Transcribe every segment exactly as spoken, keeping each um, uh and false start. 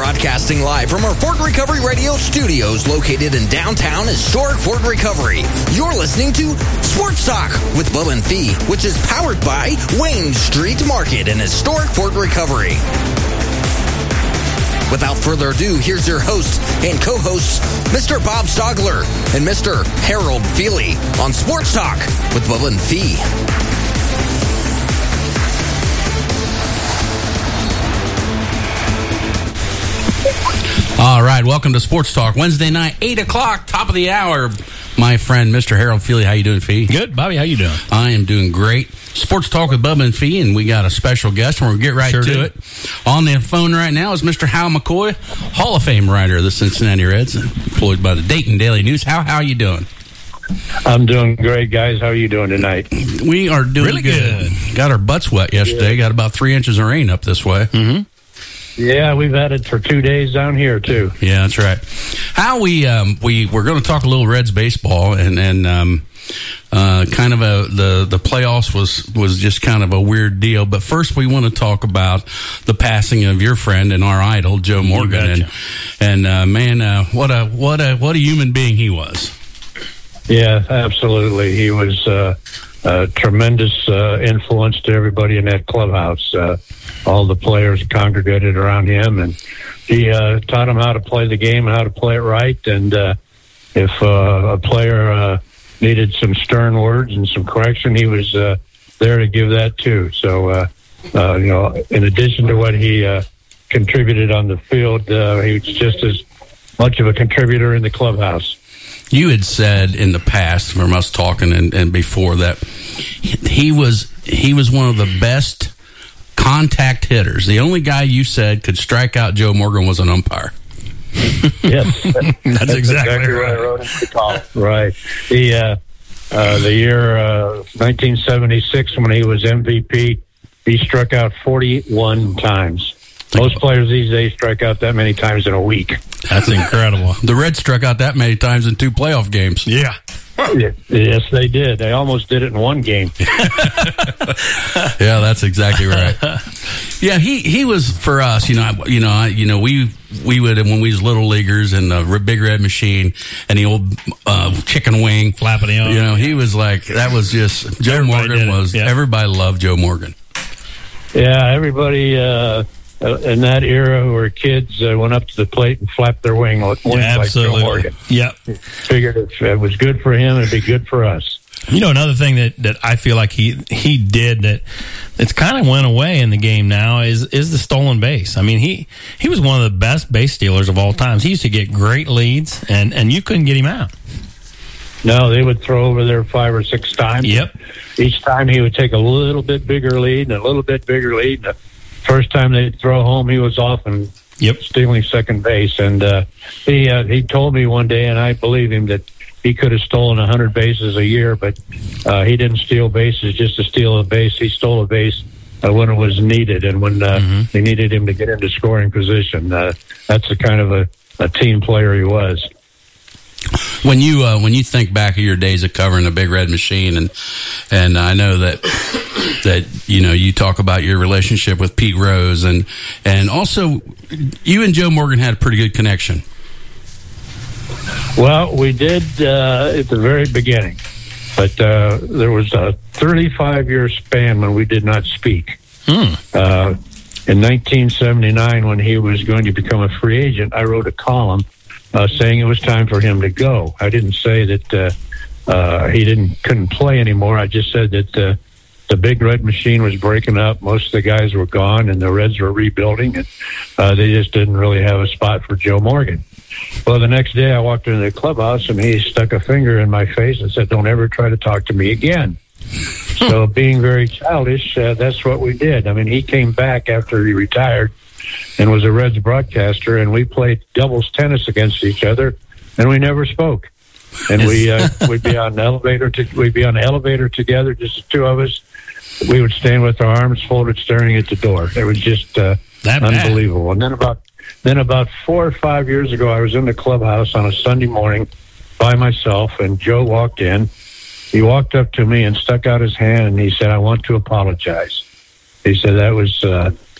Broadcasting live from our Ford Recovery Radio studios located in downtown historic Ford Recovery. You're listening to Sports Talk with Bubba and Fee, which is powered by Wayne Street Market in historic Ford Recovery. Without further ado, here's your host and co-hosts, Mister Bob Stogler and Mister Harold Feely on Sports Talk with Bubba and Fee. All right, welcome to Sports Talk, Wednesday night, eight o'clock, top of the hour. My friend, Mister Harold Feely, how you doing, Fee? Good. Bobby, how you doing? I am doing great. Sports Talk with Bubba and Fee, and we got a special guest, and we'll get right sure to do. it. On the phone right now is Mister Hal McCoy, Hall of Fame writer of the Cincinnati Reds, employed by the Dayton Daily News. How how are you doing? I'm doing great, guys. How are you doing tonight? We are doing Really good. good. Got our butts wet yesterday. Yeah. Got about three inches of rain up this way. Mm-hmm. Yeah, we've had it for two days down here, too. Yeah, that's right. How we um, we we're going to talk a little Reds baseball, and and um, uh, kind of a the the playoffs was was just kind of a weird deal. But first, we want to talk about the passing of your friend and our idol, Joe Morgan, and and uh, man, uh, what a what a what a human being he was. Yeah, absolutely. He was uh, a tremendous uh, influence to everybody in that clubhouse. Uh, all the players congregated around him, and he uh, taught them how to play the game and how to play it right. And uh, if uh, a player uh, needed some stern words and some correction, he was uh, there to give that too. So, uh, uh, you know, in addition to what he uh, contributed on the field, uh, he was just as much of a contributor in the clubhouse. You had said in the past, from us talking and, and before that, he was he was one of the best contact hitters. The only guy you said could strike out Joe Morgan was an umpire. Yes, that's, that's exactly, exactly right. what I wrote in the column. Right. The uh, uh, the year uh, nineteen seventy-six, when he was M V P, he struck out forty-one times. Most players these days strike out that many times in a week. That's incredible. The Reds struck out that many times in two playoff games. Yeah. Yes, they did. They almost did it in one game. Yeah, that's exactly right. Yeah, he, he was for us. You know, you know, I, you know, we we would when we was little leaguers and the Big Red Machine and the old uh, chicken wing flapping on. You know, he was like that was just Joe Everybody Morgan was. Yeah. Everybody loved Joe Morgan. Yeah, everybody uh, in that era who were kids uh, went up to the plate and flapped their wing, wings yeah, like Joe Morgan. Yep. Figured if it was good for him, it'd be good for us. You know, another thing that, that I feel like he he did that it's kind of went away in the game now is is the stolen base. I mean, he he was one of the best base stealers of all times. He used to get great leads, and, and you couldn't get him out. No, they would throw over there five or six times. Yep. Each time he would take a little bit bigger lead and a little bit bigger lead. And the first time they'd throw home, he was off and yep. stealing second base. And uh, he uh, he told me one day, and I believe him, that he could have stolen one hundred bases a year, but uh, he didn't steal bases just to steal a base. He stole a base uh, when it was needed and when uh, mm-hmm. they needed him to get into scoring position. Uh, that's the kind of a, a team player he was. When you uh, when you think back of your days of covering the Big Red Machine, and and I know that that you know you talk about your relationship with Pete Rose, and and also you and Joe Morgan had a pretty good connection. Well, we did uh, at the very beginning, but uh, there was a thirty-five year span when we did not speak. Hmm. Uh, in nineteen seventy-nine, when he was going to become a free agent, I wrote a column uh, saying it was time for him to go. I didn't say that uh, uh, he didn't couldn't play anymore. I just said that uh, the Big Red Machine was breaking up. Most of the guys were gone, and the Reds were rebuilding, and uh, they just didn't really have a spot for Joe Morgan. Well, the next day I walked into the clubhouse, and he stuck a finger in my face and said, "Don't ever try to talk to me again." So being very childish, uh, that's what we did. I mean, he came back after he retired and was a Reds broadcaster, and we played doubles tennis against each other, and we never spoke. And we uh, we'd be on an elevator. To, we'd be on an elevator together, just the two of us. We would stand with our arms folded, staring at the door. It was just uh, that unbelievable. And then about then about four or five years ago, I was in the clubhouse on a Sunday morning by myself, and Joe walked in. He walked up to me and stuck out his hand, and he said, "I want to apologize." He said, "That was uh,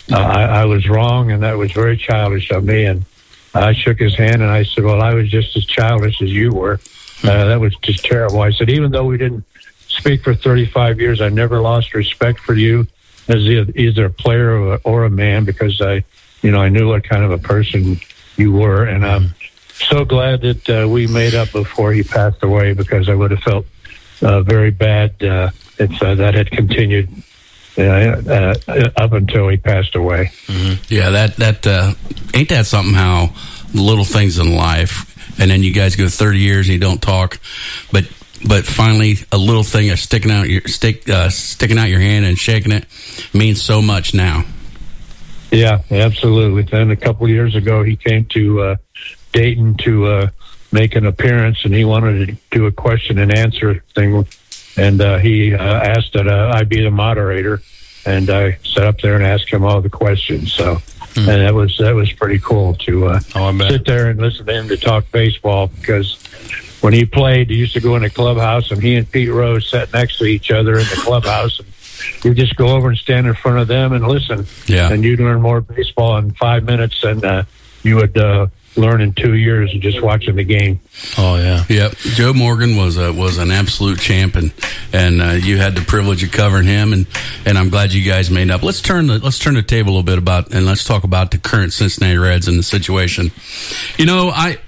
uh, I, I was wrong, and that was very childish of me. And I shook his hand, and I said, well, I was just as childish as you were. Uh, that was just terrible. I said, even though we didn't speak for thirty-five years, I never lost respect for you as either a player or a, or a man, because I, you know, I knew what kind of a person you were. And I'm so glad that uh, we made up before he passed away, because I would have felt uh, very bad uh, if uh, that had continued uh, uh, up until he passed away. Mm-hmm. Yeah, that, that uh, ain't that something how the little things in life, and then you guys go thirty years and you don't talk, but but finally a little thing of sticking out your stick uh, sticking out your hand and shaking it means so much now. Yeah, absolutely. Then a couple of years ago, he came to uh, Dayton to uh, make an appearance, and he wanted to do a question and answer thing, and uh, he uh, asked that uh, I be the moderator, and I sat up there and asked him all the questions. So. Mm. And that was that was pretty cool to uh, oh, sit there and listen to him to talk baseball, because when he played, he used to go in the clubhouse, and he and Pete Rose sat next to each other in the clubhouse, and you just go over and stand in front of them and listen. Yeah. And you'd learn more baseball in five minutes than uh, you would uh, learn in two years of just watching the game. Oh yeah, yep. Joe Morgan was a, was an absolute champ, and and uh, you had the privilege of covering him, and, and I'm glad you guys made up. Let's turn the let's turn the table a little bit about, and let's talk about the current Cincinnati Reds and the situation. You know, I,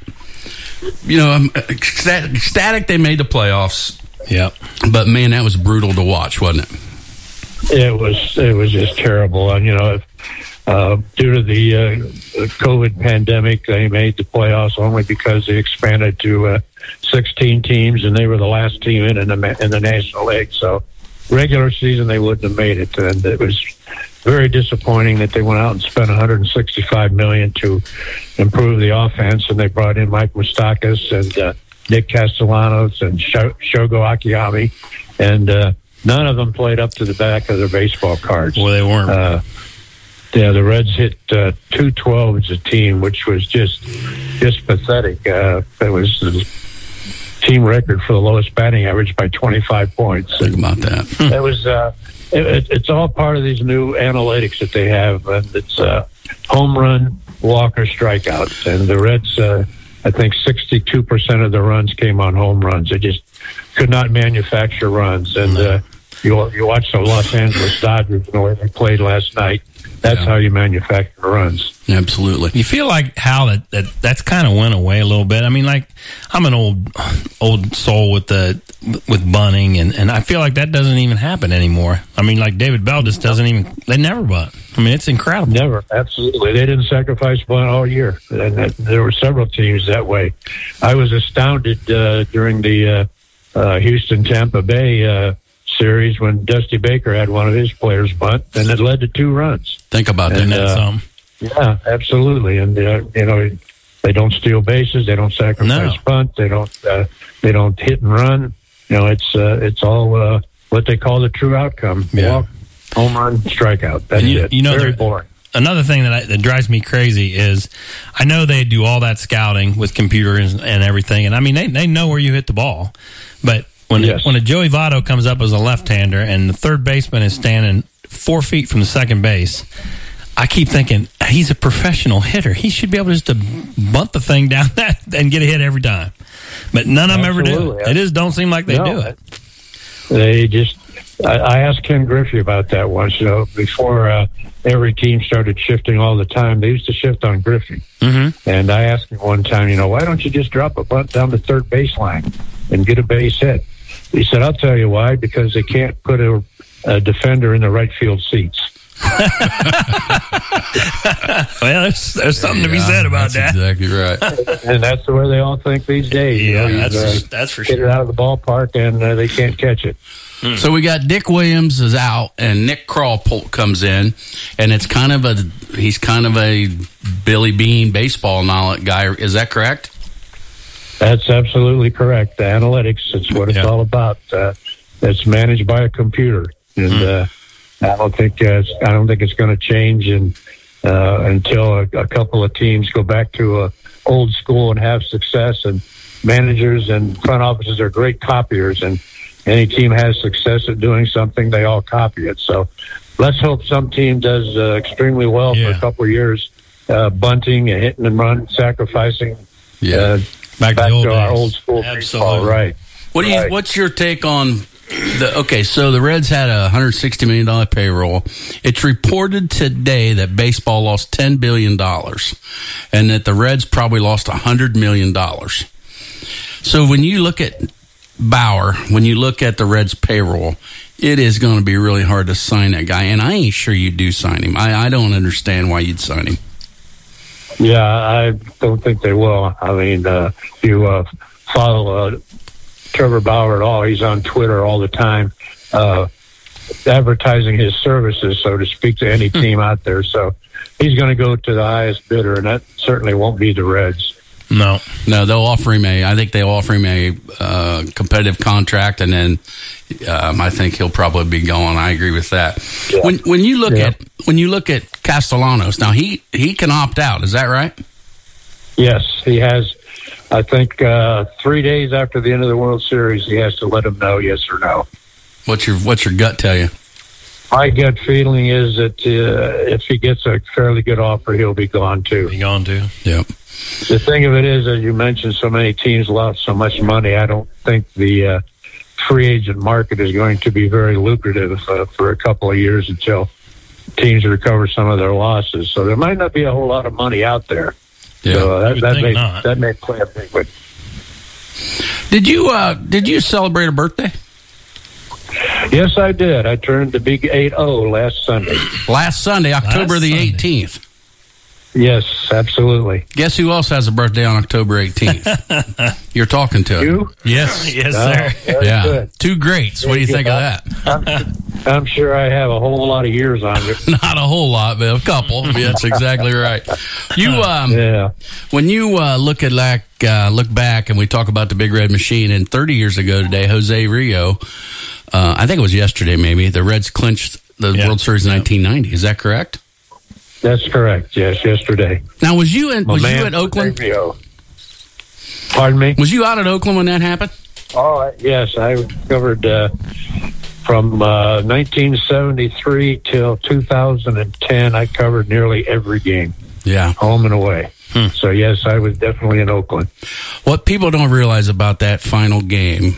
you know, I'm ecstatic they made the playoffs. Yep. But man, that was brutal to watch, wasn't it? It was it was just terrible, and you know. If, Uh, due to the uh, COVID pandemic, they made the playoffs only because they expanded to uh, sixteen teams, and they were the last team in in the, in the National League. So, regular season, they wouldn't have made it, and it was very disappointing that they went out and spent one hundred sixty-five million dollars to improve the offense, and they brought in Mike Moustakas and uh, Nick Castellanos and Shogo Akiyami, and uh, none of them played up to the back of their baseball cards. Well, they weren't. Uh, Yeah, the Reds hit uh, two twelve as a team, which was just just pathetic. Uh, it was the team record for the lowest batting average by twenty-five points. Think about that. It was. Uh, it, it's all part of these new analytics that they have, and it's uh, home run, walk, or strikeouts. And the Reds, uh, I think, sixty-two percent of the runs came on home runs. They just could not manufacture runs. And uh, you you watch the Los Angeles Dodgers the way they played last night. That's yeah. how you manufacture runs. Absolutely. You feel like how that, that that's kind of went away a little bit. I mean, like I'm an old old soul with the with bunting, and, and I feel like that doesn't even happen anymore. I mean, like David Bell just doesn't even. They never bunt. I mean, it's incredible. Never, absolutely. They didn't sacrifice bunt all year, and that, there were several teams that way. I was astounded uh, during the uh, uh, Houston Tampa Bay. Uh, series when Dusty Baker had one of his players bunt, and it led to two runs. Think about and, that. Uh, some. Yeah, absolutely. And uh, you know, they don't steal bases, they don't sacrifice no. bunt, they don't uh, they don't hit and run. You know, it's uh, it's all uh, what they call the true outcome: yeah. walk, home run, strikeout. That's you, it. You know, very boring. Another thing that, I, that drives me crazy is I know they do all that scouting with computers and everything, and I mean they they know where you hit the ball, but When yes. when a Joey Votto comes up as a left-hander and the third baseman is standing four feet from the second base, I keep thinking he's a professional hitter. He should be able just to bunt the thing down that and get a hit every time. But none of them Absolutely. ever do it. They just don't seem like they no, do it. They just. I, I asked Ken Griffey about that once. You know, before uh, every team started shifting all the time, they used to shift on Griffey. Mm-hmm. And I asked him one time, you know, why don't you just drop a bunt down the third baseline and get a base hit? He said, I'll tell you why, because they can't put a, a defender in the right field seats. Well, there's, there's something yeah, to be said about that's that. Exactly right. And that's the way they all think these days. Yeah, you know, that's, uh, that's for sure. Get it out of the ballpark, and uh, they can't catch it. Hmm. So we got Dick Williams is out, and Nick Crawpole comes in, and it's kind of a he's kind of a Billy Bean baseball knowledge guy. Is that correct? That's absolutely correct. The analytics, it's what it's yeah. all about. Uh, it's managed by a computer, and mm. uh, I don't think uh, it's, I don't think it's going to change in, uh, until a, a couple of teams go back to a old school and have success. And managers and front offices are great copiers, and any team has success at doing something, they all copy it. So let's hope some team does uh, extremely well Yeah. for a couple of years, uh, bunting and hitting and run, sacrificing. Yeah. Uh, Back to back the old to our days. old school Absolutely. baseball, right? What do you? Right. What's your take on the? Okay, so the Reds had a one hundred sixty million dollar payroll. It's reported today that baseball lost ten billion dollars, and that the Reds probably lost one hundred million dollars. So when you look at Bauer, when you look at the Reds payroll, it is going to be really hard to sign that guy, and I ain't sure you do sign him. I, I don't understand why you'd sign him. Yeah, I don't think they will. I mean, uh, if you uh, follow uh, Trevor Bauer at all, he's on Twitter all the time, uh, advertising his services, so to speak, to any team out there. So he's going to go to the highest bidder, and that certainly won't be the Reds. No. No, they'll offer him a. I think they'll offer him a uh, competitive contract, and then um, I think he'll probably be going. I agree with that. Yeah. When when you look Yeah. at when you look at Castellanos, now he he can opt out. Is that right? Yes, he has. I think uh, three days after the end of the World Series, he has to let them know yes or no. What's your what's your gut tell you? My gut feeling is that uh, if he gets a fairly good offer, he'll be gone too. Be gone too. Yep. The thing of it is, as you mentioned, so many teams lost so much money. I don't think the uh, free agent market is going to be very lucrative uh, for a couple of years until teams recover some of their losses. So there might not be a whole lot of money out there. Yeah. So uh, You that, would that think may not. that may play a big one. Did you uh did you celebrate a birthday Yes, I did. I turned the big eight zero last Sunday. last Sunday, October Last the Sunday. eighteenth? Yes, absolutely. Guess who else has a birthday on October eighteenth? You're talking to him. You? Yes. Yes, Oh, sir. very Yeah. good. Two greats. What do you Very think good. of that? I'm, I'm sure I have a whole lot of years on you. Not a whole lot, but a couple. That's exactly right. You, um, Yeah. when you uh, look at like uh, look back, and we talk about the Big Red Machine, and thirty years ago today, Jose Rio, uh, I think it was yesterday, maybe the Reds clinched the Yeah. World Series in nineteen ninety. Is that correct? That's correct. Yes, yesterday. Now, was you in? My Was you man, at Oakland? Rio. Pardon me? Was you out at Oakland when that happened? Oh, yes. I covered uh, from uh, nineteen seventy-three till two thousand ten. I covered nearly every game, Yeah. home and away. Hmm. So, yes, I was definitely in Oakland. What people don't realize about that final game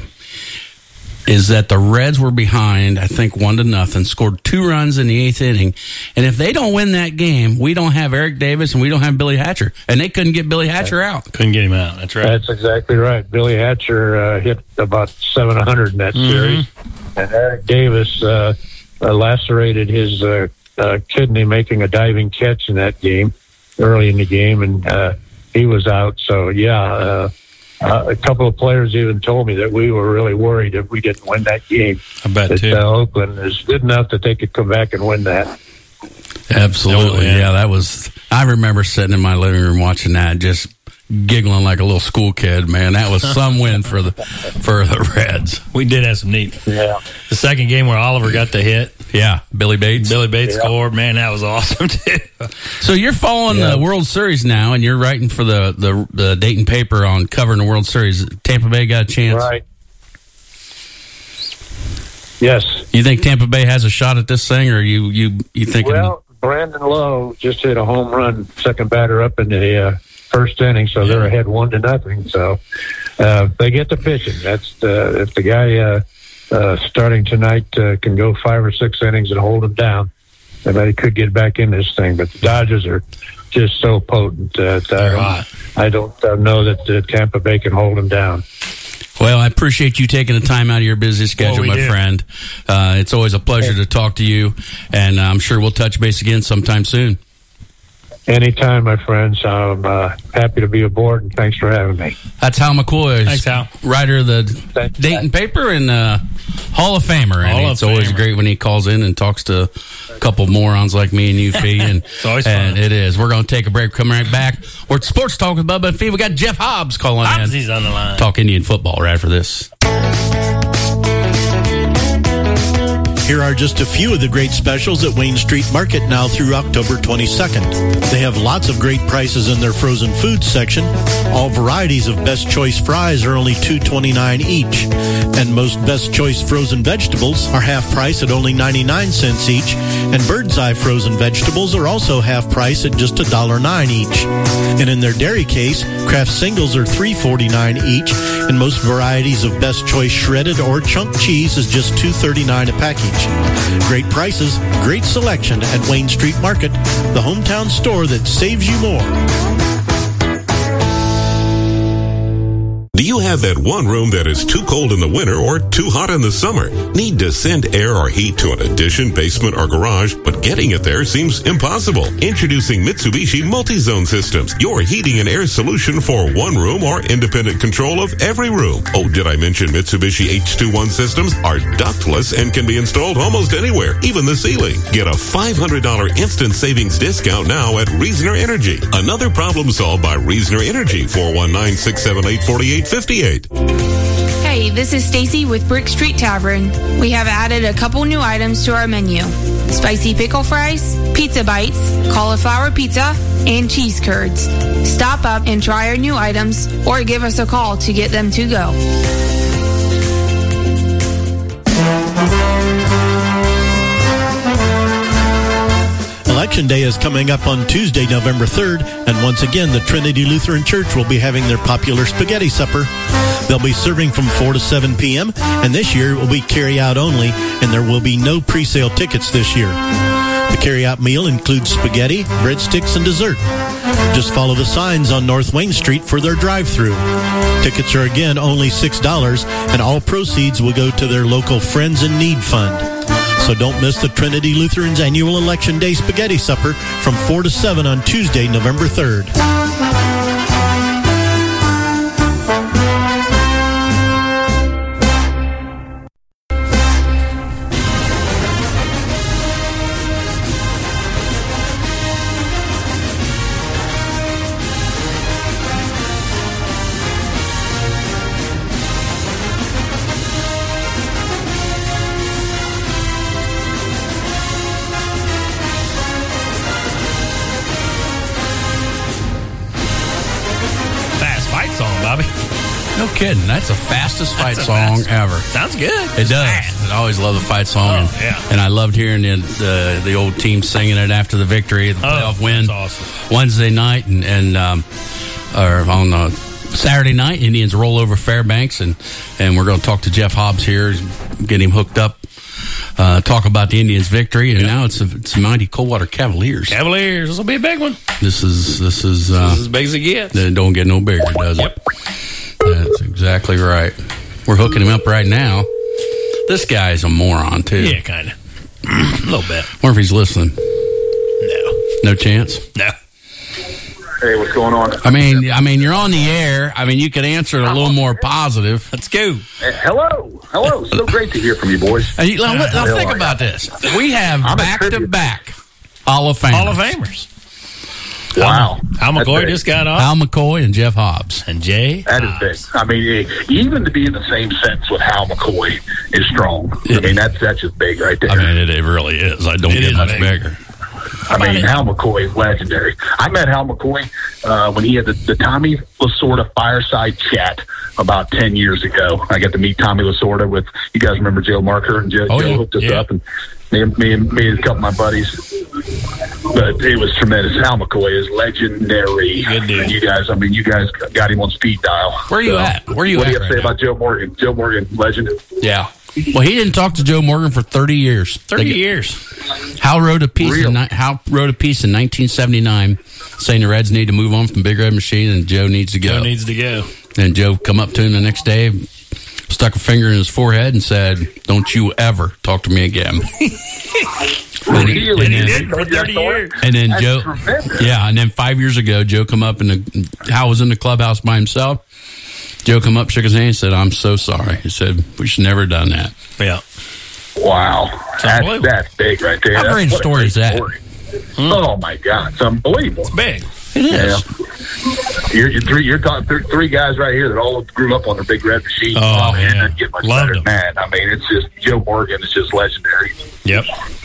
is that the Reds were behind, I think, one to nothing, scored two runs in the eighth inning. And if they don't win that game, we don't have Eric Davis and we don't have Billy Hatcher. And they couldn't get Billy Hatcher out. Couldn't get him out. That's right. That's exactly right. Billy Hatcher uh, hit about seven hundred in that Mhm. series. And Eric Davis uh, uh, lacerated his uh, uh, kidney making a diving catch in that game, early in the game, and uh, he was out. So, yeah, uh, uh, a couple of players even told me that we were really worried if we didn't win that game. I bet That too. uh, Oakland is good enough that they could come back and win that. Absolutely. Oh, yeah. Yeah, that was, I remember sitting in my living room watching that, just giggling like a little school kid, man. That was some win for the, for the Reds. We did have some neat. Yeah. The second game where Oliver got the hit, Yeah. Billy Bates. Billy Bates Yeah. scored. Man, that was awesome too. So you're following Yeah. the World Series now, and you're writing for the, the the Dayton paper on covering the World Series. Tampa Bay got a chance. Right. Yes. You think Tampa Bay has a shot at this thing, or you you you thinking? Well, Brandon Lowe just hit a home run, second batter up in the uh, first inning, so they're ahead one to nothing. So uh, they get the pitching. That's uh, if the guy uh, uh, starting tonight uh, can go five or six innings and hold him down, then they could get back in this thing. But the Dodgers are just so potent that I Right. don't, I don't uh, know that uh, Tampa Bay can hold them down. Well, I appreciate you taking the time out of your busy schedule, we my do. friend. Uh, it's always a pleasure to talk to you, and I'm sure we'll touch base again sometime soon. Anytime, my friends. I'm uh, happy to be aboard, and thanks for having me. That's Hal McCoy, Thanks, Hal. writer of the Thanks, Dayton paper and uh, Hall of Famer. And Hall of it's always Famer. great when he calls in and talks to a couple morons like me and you, Fee. And, It's always and fun. it is. We're going to take a break. Come right back. We're at Sports Talk with Bubba and Fee. We got Jeff Hobbs calling in. He's on the line. Talk Indian football right after this. Here are just a few of the great specials at Wayne Street Market now through October twenty-second. They have lots of great prices in their frozen foods section. All varieties of Best Choice fries are only two twenty-nine each. And most Best Choice frozen vegetables are half price at only ninety-nine cents each. And Bird's Eye frozen vegetables are also half price at just one dollar and nine cents each. And in their dairy case, Kraft singles are three forty-nine each. And most varieties of Best Choice shredded or chunk cheese is just two thirty-nine a package. Great prices, great selection at Wayne Street Market, the hometown store that saves you more. Do you have that one room that is too cold in the winter or too hot in the summer? Need to send air or heat to an addition, basement, or garage, but getting it there seems impossible? Introducing Mitsubishi Multi-Zone Systems, your heating and air solution for one room or independent control of every room. Oh, did I mention Mitsubishi H twenty-one systems are ductless and can be installed almost anywhere, even the ceiling. Get a five hundred dollars instant savings discount now at Reasoner Energy. Another problem solved by Reasoner Energy, four one nine, six seven eight, four eight five eight. Hey, this is Stacy with Brick Street Tavern. We have added a couple new items to our menu. Spicy pickle fries, pizza bites, cauliflower pizza, and cheese curds. Stop up and try our new items or give us a call to get them to go. Election Day is coming up on Tuesday, November third, and once again, the Trinity Lutheran Church will be having their popular spaghetti supper. They'll be serving from four to seven p.m., and this year it will be carry-out only, and there will be no pre-sale tickets this year. The carry-out meal includes spaghetti, breadsticks, and dessert. Just follow the signs on North Wayne Street for their drive-thru. Tickets are again only six dollars, and all proceeds will go to their local Friends in Need Fund. So don't miss the Trinity Lutheran's annual Election Day Spaghetti Supper from four to seven on Tuesday, November third. No kidding. That's the fastest fight That's song fast. ever. Sounds good. It does. I always love the fight song. Oh, and, yeah. and I loved hearing the, the the old team singing it after the victory, the playoff oh, win. That's awesome. Wednesday night and, and um, or on uh, Saturday night, Indians roll over Fairbanks, and, and we're going to talk to Jeff Hobbs here, get him hooked up, uh, talk about the Indians' victory, and yep. now it's a, it's a mighty Coldwater Cavaliers. Cavaliers. This will be a big one. This is this is uh, this is as big as it gets. It don't get no bigger, does it? Yep. That's exactly right. We're hooking him up right now. This guy's a moron, too. Yeah, kind of. A little bit. Wonder if he's listening. No. No chance? No. Hey, what's going on? I mean, I mean, you're on the air. I mean, you could answer it a little more positive. Let's go. Hey, hello. Hello. So great to hear from you, boys. Hey, now, now think about this. We have back-to-back Hall of Famers. Hall of Famers. Wow. Al McCoy just got off. Hal McCoy and Jeff Hobbs. And Jay That is big. I mean, even to be in the same sentence with Hal McCoy is strong. I mean, that's that's just big right there. I mean, it, it really is. I don't It get is much big. bigger. I mean, Hal McCoy is legendary. I met Hal McCoy uh, when he had the, the Tommy Lasorda fireside chat about ten years ago. I got to meet Tommy Lasorda with, you guys remember Joe Marker, and Joe, Oh, Joe yeah. hooked us Yeah. up, and me, and- me, and, me and a couple of my buddies. But it was tremendous. Hal McCoy is legendary. Good dude. And you guys, I mean, you guys got him on speed dial. Where are you So, at? Where are you what at do you have to right say about Joe Morgan? Joe Morgan, legend. Yeah. Well, he didn't talk to Joe Morgan for thirty years. thirty They- years. Hal wrote a piece. Real. In, ni- Hal wrote a piece in nineteen seventy-nine saying the Reds need to move on from Big Red Machine and Joe needs to go. Joe needs to go. And Joe come up to him the next day, stuck a finger in his forehead, and said, "Don't you ever talk to me again." And he- Really? and He then- did for thirty years. And then That's Joe, tremendous. yeah, and then five years ago, Joe come up and the, Hal was in the clubhouse by himself. Joe come up, shook his hand, and said, "I'm so sorry." He said, "We should never have done that." Yeah. Wow. That's, unbelievable. that's big right there. How That's great a what story great is that? story. Oh, my God. It's unbelievable. Big. It is. Yeah. You're, you're three. You're talking th- three guys right here that all grew up on the big red machine. Oh, man, yeah. It get much Loved better them. than that. I mean, it's just Joe Morgan is just legendary. Yep.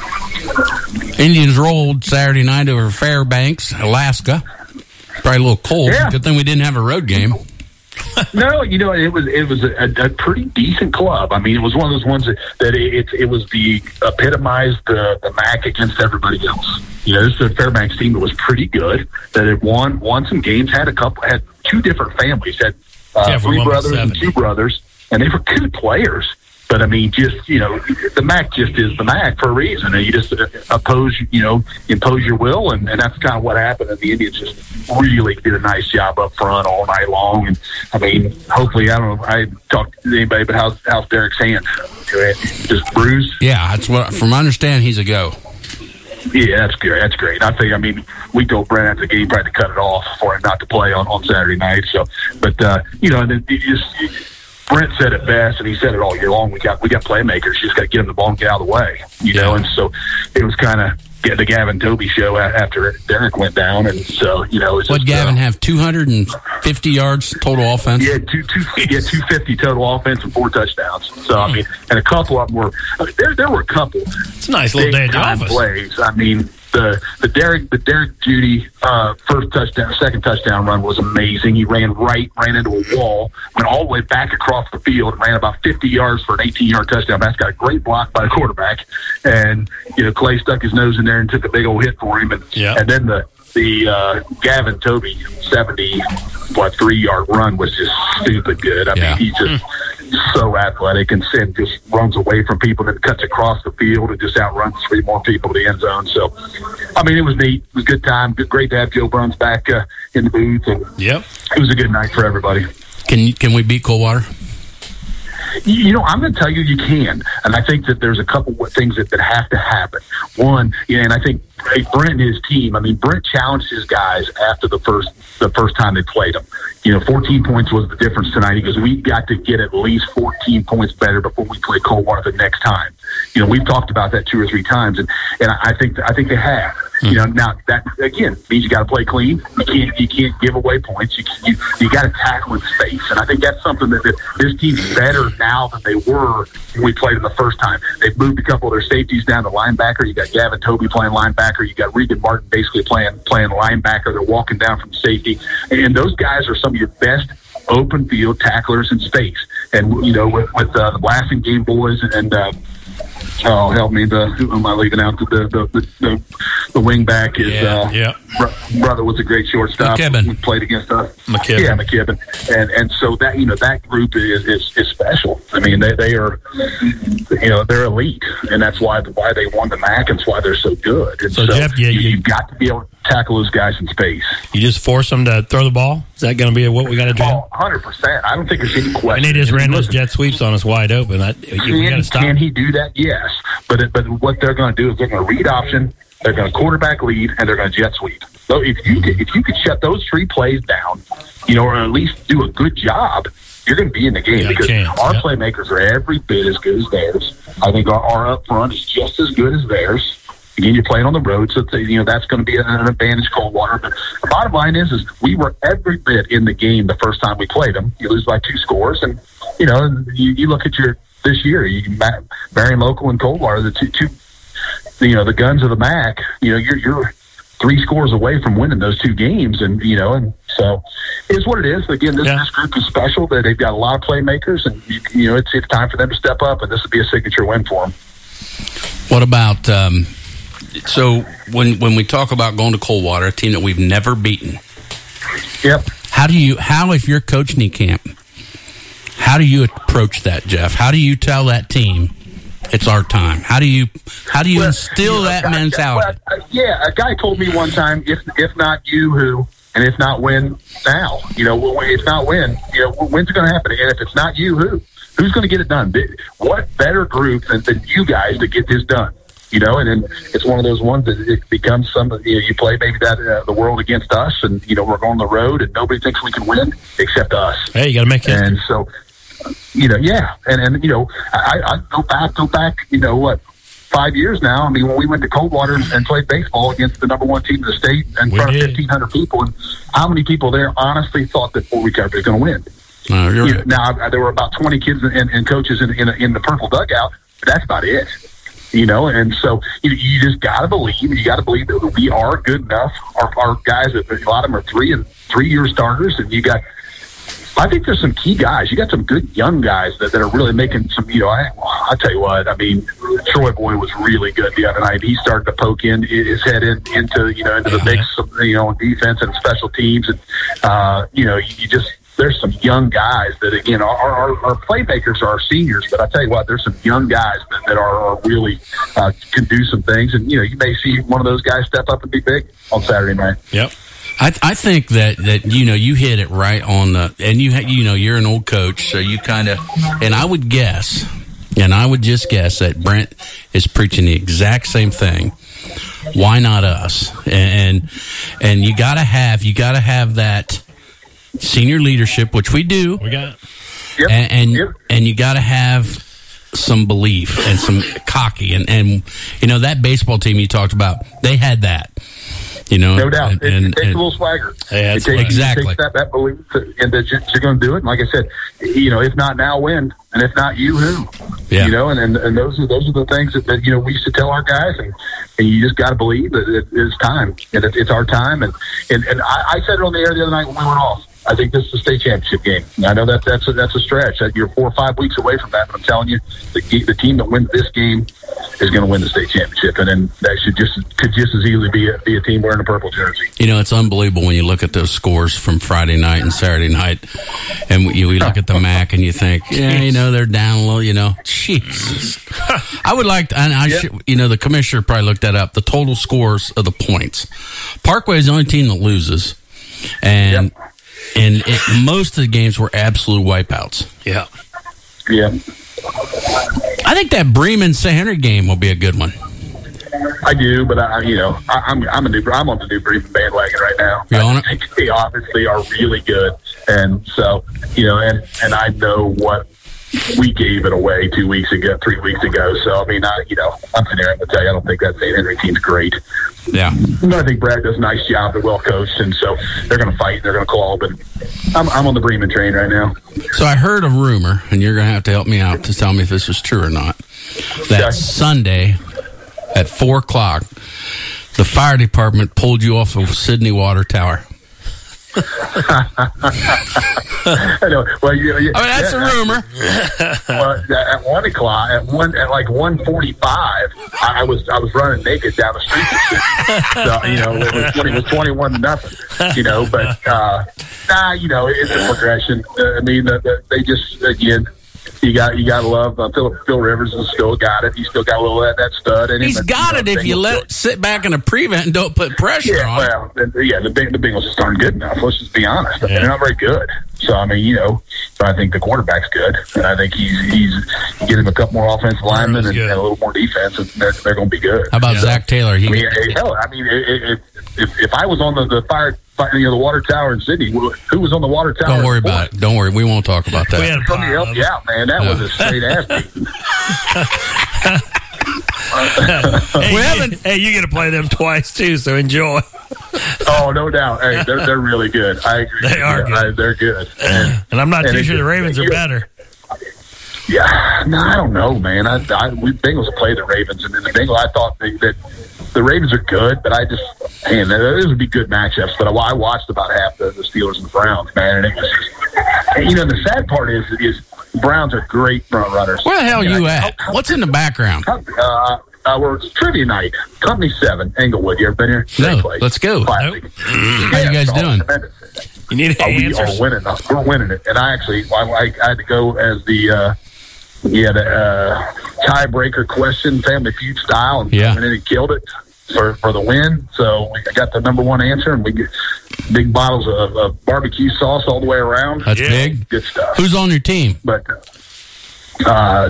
Indians rolled Saturday night over Fairbanks, Alaska. Probably a little cold. Yeah. Good thing we didn't have a road game. No, you know, it was it was a, a pretty decent club. I mean, it was one of those ones that, that it, it, it was the epitomized the, the M A C against everybody else. You know, this is a Fairbanks team that was pretty good, that had won won some games, had a couple, had two different families, had uh, Yeah, for three one brothers and seventy. two brothers, and they were good players. But I mean, just you know, the M A C just is the M A C for a reason. And you just oppose, you know, impose your will, and, and that's kind of what happened. And the Indians just really did a nice job up front all night long. And I mean, hopefully, I don't know. I talked to anybody, but how's how's Derek's hand? Just bruised? Yeah, that's what. From my understanding, he's a go. Yeah, that's great. That's great. I think. I mean, we told Brent after the game probably to cut it off for him not to play on, on Saturday night. So, but uh, you know, and then you just. You, Brent said it best, and he said it all year long. We got we got playmakers. You just got to get them the ball and get out of the way, you Yeah. know. And so it was kind of the Gavin Toby show after Derek went down, and so you know, it's What just, Gavin uh, have two hundred fifty yards total offense? Yeah, two two yeah two fifty total offense and four touchdowns. So I mean, and a couple of them were there. There were a couple. It's a nice little day at the big-time office. plays. I mean, the the Derek the Derek Judy uh, first touchdown, second touchdown run was amazing. He ran right, ran into a wall, went all the way back across the field, and ran about fifty yards for an eighteen yard touchdown. That's got a great block by the quarterback, and you know Clay stuck his nose in there and took a big old hit for him, and Yeah. and then the. The uh, Gavin Toby seventy what three yard run was just stupid good. I Yeah. mean, he's just so athletic and Sin just runs away from people and cuts across the field and just outruns three more people to the end zone. So, I mean, it was neat. It was a good time. Good, great to have Joe Bruns back uh, in the booth, and Yep. it was a good night for everybody. Can can we beat Coldwater? You know, I'm going to tell you, you can, and I think that there's a couple of things that, that have to happen. One, you know, and I think hey, Brent and his team. I mean, Brent challenged his guys after the first the first time they played him. You know, fourteen points was the difference tonight. He goes, we got to get at least fourteen points better before we play Coldwater the next time. You know, we've talked about that two or three times, and and I think I think they have. You know, now that again means you got to play clean. You can't you can't give away points. You you, you got to tackle in space, and I think that's something that, that this team's better now than they were when we played them the first time. They've moved a couple of their safeties down to linebacker. You got Gavin Toby playing linebacker. You got Regan Martin basically playing playing linebacker. They're walking down from safety, and those guys are some of your best open field tacklers in space. And you know, with, with uh, the Blasting Game boys and. Uh, Oh, help me! The who am I leaving out? The the the, the, the wing back is Yeah, uh, yeah. br- brother was a great shortstop. McKibben. Who played against us. McKibben. Yeah, McKibben, and and so that you know that group is, is is special. I mean, they they are you know they're elite, and that's why why they won the M A C, and it's why they're so good. And So, so, Jeff, you- you, you- you've got to be able to tackle those guys in space. You just force them to throw the ball? Is that going to be what we got to do? Oh, one hundred percent. I don't think there's any question. And they just I mean, ran those listen, jet sweeps on us wide open. I, we got Can, to stop. can he do that? Yes. But it, but what they're going to do is they're going to read option, they're going to quarterback lead, and they're going to jet sweep. So if you could, if you could shut those three plays down, you know, or at least do a good job, you're going to be in the game Got a because chance, our yep. playmakers are every bit as good as theirs. I think our, our up front is just as good as theirs. Again, you're playing on the road, so it's, you know that's going to be an advantage. Coldwater, but the bottom line is, is we were every bit in the game the first time we played them. You lose by two scores, and you know you, you look at your this year, you Marion Local and Coldwater, the two, two, you know the guns of the M A C. You know you're you're three scores away from winning those two games, and you know, and so it's what it is. Again, this, Yeah. this group is special. That they've got a lot of playmakers, and you, you know it's it's time for them to step up, and this would be a signature win for them. What about? Um, so when when we talk about going to Coldwater, a team that we've never beaten, Yep. how do you? How if you're coaching a camp? How do you approach that, Jeff? How do you tell that team it's our time? How do you how do you Well, instill you know, that a guy- mentality? well, uh, yeah, a guy told me one time, if if not you, who? And if not when, now. You know, well, if not when, you know, when's it going to happen? And if it's not you, who? Who's going to get it done? What better group than, than you guys to get this done? You know, and then it's one of those ones that it becomes some. You know, you play maybe that uh, the world against us, and you know we're on the road, and nobody thinks we can win except us. Hey, you got to make history. And so, you know, yeah, and and you know, I, I go back, go back. You know what? five years now. I mean, when we went to Coldwater and played baseball against the number one team in the state in We front did. of fifteen hundred people, and how many people there honestly thought that Fort Recovery was going to win? Uh, you're You know, right. now, there were about twenty kids and, and coaches in, in, in the purple dugout, but that's about it. You know, and so you, you just got to believe, you got to believe that we are good enough. Our, our guys, a lot of them are three and three year starters, and you got, I think there's some key guys. You got some good young guys that, that are really making some, you know, I, I'll tell you what, I mean, Troy Boy was really good the other night. He started to poke in his head in, into, you know, into the mix of, you know, defense and special teams. And, uh, you know, you just, there's some young guys that, again, our, our, our playmakers are our seniors, but I tell you what, there's some young guys that, that are, are really uh, can do some things. And, you know, you may see one of those guys step up and be big on Saturday night. Yep. I, I think that, that, you know, you hit it right on the, and you, ha- you know, you're an old coach, so you kind of, and I would guess, and I would just guess that Brent is preaching the exact same thing. Why not us? And, and you gotta have, you gotta have that senior leadership, which we do. We got Yep. And, and, Yep. and you gotta have some belief and some cocky. And, and, you know, that baseball team you talked about, they had that. You know, No doubt. and, it, and, it takes and- a little swagger. Yeah, it that's takes, right. Exactly. It takes that, that belief to, and that you're, you're going to do it. And like I said, you know, if not now, when? And if not you, who? Yeah. You know, and, and, and those are those are the things that, that you know we used to tell our guys, and, and you just got to believe that it, it's time, and it, it's our time. And and, and I, I said it on the air the other night when we went off. I think this is the state championship game. And I know that that's a, that's a stretch. That you're four or five weeks away from that, but I'm telling you, the, the team that wins this game is going to win the state championship, and then that should just could just as easily be a, be a team wearing a purple jersey. You know, it's unbelievable when you look at those scores from Friday night and Saturday night, and we, we look at the M A C and you think, yeah, you know, they're down a little, you know. Jesus. I would like to, and I Yep. should, you know, the commissioner probably looked that up, the total scores of the points. Parkway is the only team that loses. And, Yep. and it, most of the games were absolute wipeouts. yeah. Yeah. I think that Bremen-Saint Henry game will be a good one. I do, but I, you know, I, I'm I'm a new I'm on the new Bremen bandwagon right now. You on I it? think they obviously are really good, and so you know, and and I know what we gave it away two weeks ago, three weeks ago. So I mean, I you know, I'm sitting there and tell you, I don't think that Saint Henry team's great. Yeah. No, I think Brad does a nice job. They're well coached, and so they're going to fight. They're going to claw, but I'm I'm on the Bremen train right now. So I heard a rumor, and you're going to have to help me out to tell me if this is true or not, that Okay. Sunday at four o'clock, the fire department pulled you off of Sydney Water Tower. I know. Well, you, you, I mean, that's yeah, a rumor. Well, at one o'clock, at one, at like one forty-five, I, I was I was running naked down the street. So you know, it was, twenty, it was twenty-one to nothing. You know, but uh, nah, you know, it's a progression. Uh, I mean, the, the, they just again. You got you got to love uh, Phil, Phil Rivers has still got it. He's still got a little of that, that stud in him. He's But, got you it know, if you Bengals let it sit back in a prevent and don't put pressure Yeah, on. well, the, yeah, the Beng- the Bengals just aren't good enough. Let's just be honest. Yeah. They're not very good. So I mean, you know, but I think the quarterback's good, and I think he's he's you get him a couple more offensive linemen and, good. and a little more defense, and they're, they're going to be good. How about Yeah. Zach Taylor? He, I mean, hey, hell, I mean, it, it, if if I was on the the fire, fire, you know, the water tower in Sydney, who who was on the water tower? don't worry about it. Don't worry. We won't talk about We that. had a Somebody pile help of you them. out, man. That Yeah. was a straight ass beating. Hey, We you- haven't- hey, you get to play them twice too, so enjoy. Oh, no doubt. Hey, they're they're really good. I agree. They are Yeah, good. I- they're good. And, And I'm not And too it sure the just- Ravens are you- better. Yeah, no, I don't know, man. I, I we Bengals have played the Ravens, and then the Bengals. I thought they, that the Ravens are good, but I just man, those would be good matchups. But I, I watched about half the, the Steelers and the Browns, man, and it was just, and, you know, the sad part is is Browns are great front runners. Where the hell are And you I- at? What's in the background? Uh, uh, we're it's trivia night, Company Seven, Englewood. You ever been here? No, Great place. let's go. Classic. How you guys it's all doing? tremendous. You need Uh, we answers. are winning. We're winning it. And I actually, I, I, I had to go as the, uh, yeah, the uh, tiebreaker question, Family Feud style, and Yeah. went in and killed it for, for the win. So we got the number one answer, and we get big bottles of, of barbecue sauce all the way around. That's Yeah. big. Good stuff. Who's on your team? But uh,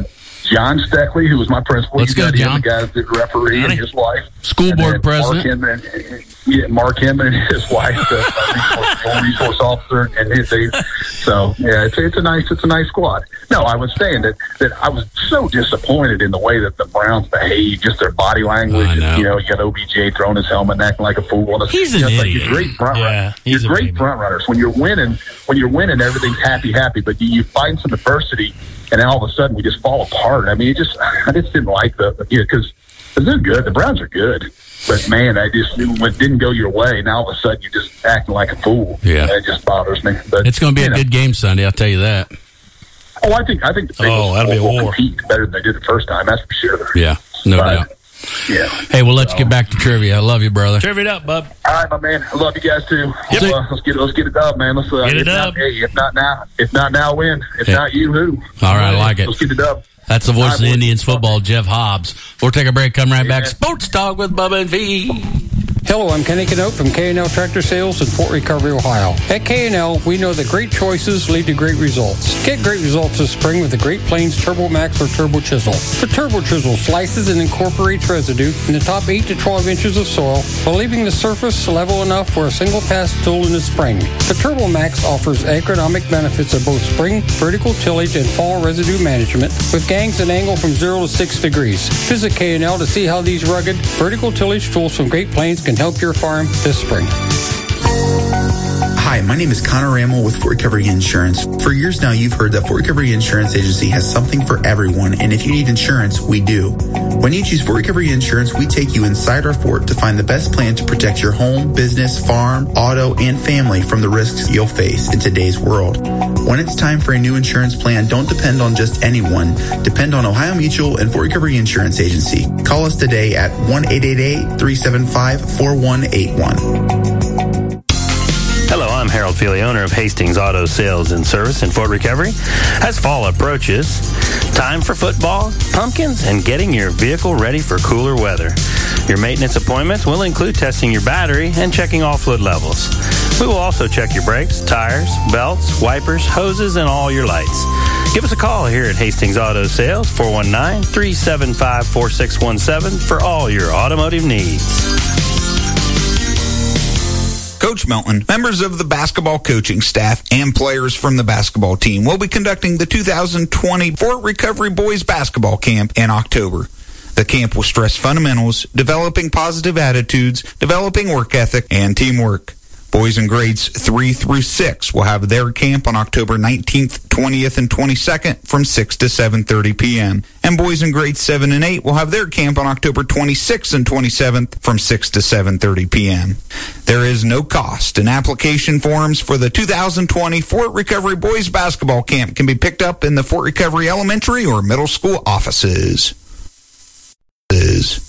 John Steckley, who was my principal. Let's you go, got him, John. the guy, the referee, and his wife. School And board then president. Mark Hinman, yeah, Mark Hinman and his wife, the uh, resource, resource officer, and his. They, so yeah, it's it's a nice it's a nice squad. No, I was saying that that I was so disappointed in the way that the Browns behaved, just their body language. I know. You know, you got O B J throwing his helmet and acting like a fool. And He's you know, an it's like idiot. you're great front Yeah, runners. he's You're a great baby. front runners. When you're winning, when you're winning, everything's happy, happy. But you, you find some adversity, and then all of a sudden we just fall apart. I mean, it just I just didn't like the you know because they're good. The Browns are good. But, man, I just when it didn't go your way. Now, all of a sudden, you're just acting like a fool. Yeah. That just bothers me. But It's going to be you a know. good game Sunday, I'll tell you that. Oh, I think I think the Bengals Oh, that'll be a will, will war. compete better than they did the first time. That's for sure. Yeah, no But, doubt. Yeah. Hey, well, let's get back to trivia. I love you, brother. Trivia it up, bub. All right, my man. I love you guys too. Yep. So, uh, let's get let's get it done, man. Let's uh, Get it if not, done. hey, if not now, if not now, when? If Yeah. not you, who? All right, I like it. Let's get it done. That's the voice All of the right, boys. Indians football, Jeff Hobbs. We'll take a break, come right back. Yeah. Sports Talk with Bubba and V. Hello, I'm Kenny Canote from K and L Tractor Sales in Fort Recovery, Ohio. At K and L, we know that great choices lead to great results. Get great results this spring with the Great Plains Turbo Max or Turbo Chisel. The Turbo Chisel slices and incorporates residue in the top eight to twelve inches of soil while leaving the surface level enough for a single pass tool in the spring. The Turbo Max offers agronomic benefits of both spring, vertical tillage, and fall residue management with gangs that angle from zero to six degrees. Visit K and L to see how these rugged, vertical tillage tools from Great Plains can help your farm this spring. Hi, my name is Connor Rammel with Fort Recovery Insurance. For years now, you've heard that Fort Recovery Insurance Agency has something for everyone, and if you need insurance, we do. When you choose Fort Recovery Insurance, we take you inside our fort to find the best plan to protect your home, business, farm, auto, and family from the risks you'll face in today's world. When it's time for a new insurance plan, don't depend on just anyone. Depend on Ohio Mutual and Fort Recovery Insurance Agency. Call us today at one eight eight eight, three seven five, four one eight one. Hello, I'm Harold Feely, owner of Hastings Auto Sales and Service in Fort Recovery. As fall approaches, time for football, pumpkins, and getting your vehicle ready for cooler weather. Your maintenance appointments will include testing your battery and checking all fluid levels. We will also check your brakes, tires, belts, wipers, hoses, and all your lights. Give us a call here at Hastings Auto Sales, four one nine, three seven five, four six one seven for all your automotive needs. Coach Melton, members of the basketball coaching staff, and players from the basketball team will be conducting the two thousand twenty Fort Recovery Boys Basketball Camp in October. The camp will stress fundamentals, developing positive attitudes, developing work ethic, and teamwork. Boys in grades three through six will have their camp on October nineteenth, twentieth, and twenty-second from six to seven thirty p.m. And boys in grades seven and eight will have their camp on October twenty-sixth and twenty-seventh from six to seven thirty p.m. There is no cost, and application forms for the two thousand twenty Fort Recovery Boys Basketball Camp can be picked up in the Fort Recovery Elementary or Middle School offices. Is.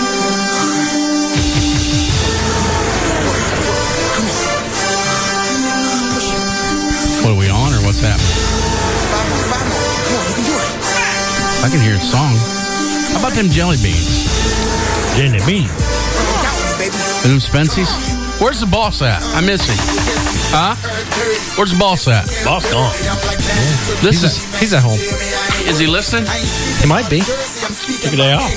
What are we on, or what's happening? I can hear a song. How about them jelly beans? Jelly beans. And them Spency's? Where's the boss at? I miss him. Huh? Where's the boss at? Boss gone. This He's, is. at, he's at home. Is he listening? He might be. Take a day off.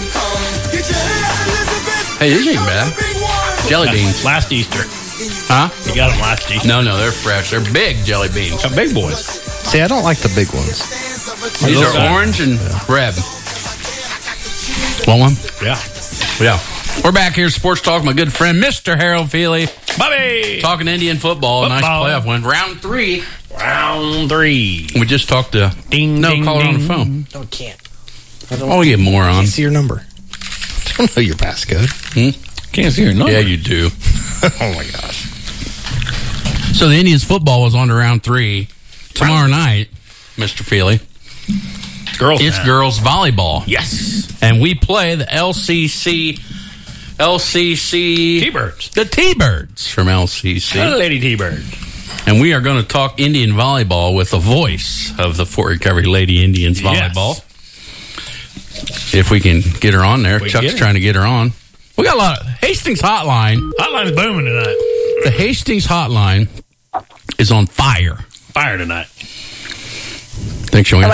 Hey, these ain't bad. Jelly beans. Last Easter. Huh? You got them last Easter. No, no, they're fresh. They're big jelly beans. Got big boys. See, I don't like the big ones. These Those are are- orange and red. Want one? Yeah. Yeah. We're back here, Sports Talk. My good friend, Mister Harold Feely, Bobby! talking Indian football. A nice Football. playoff win. Round three. Round three. We just talked to. Ding, no, ding, call her on the ding. phone. No, I can't. I don't Oh, you moron. see your number. I don't know your passcode. Hmm? Can't see your number. Yeah, you do. Oh, my gosh. So the Indians football was on to round three. Tomorrow night, Mister Feely, Girls. it's now. girls volleyball. Yes. And we play the L C C, L C C, T-Birds. the T-Birds from L C C. Hello, Lady T-Bird. And we are going to talk Indian volleyball with the voice of the Fort Recovery Lady Indians volleyball. Yes. If we can get her on there. We Chuck's get her. trying to get her on. We got a lot of Hastings Hotline. Hotline's booming tonight. The Hastings Hotline is on fire. Fire tonight. Think she'll answer it?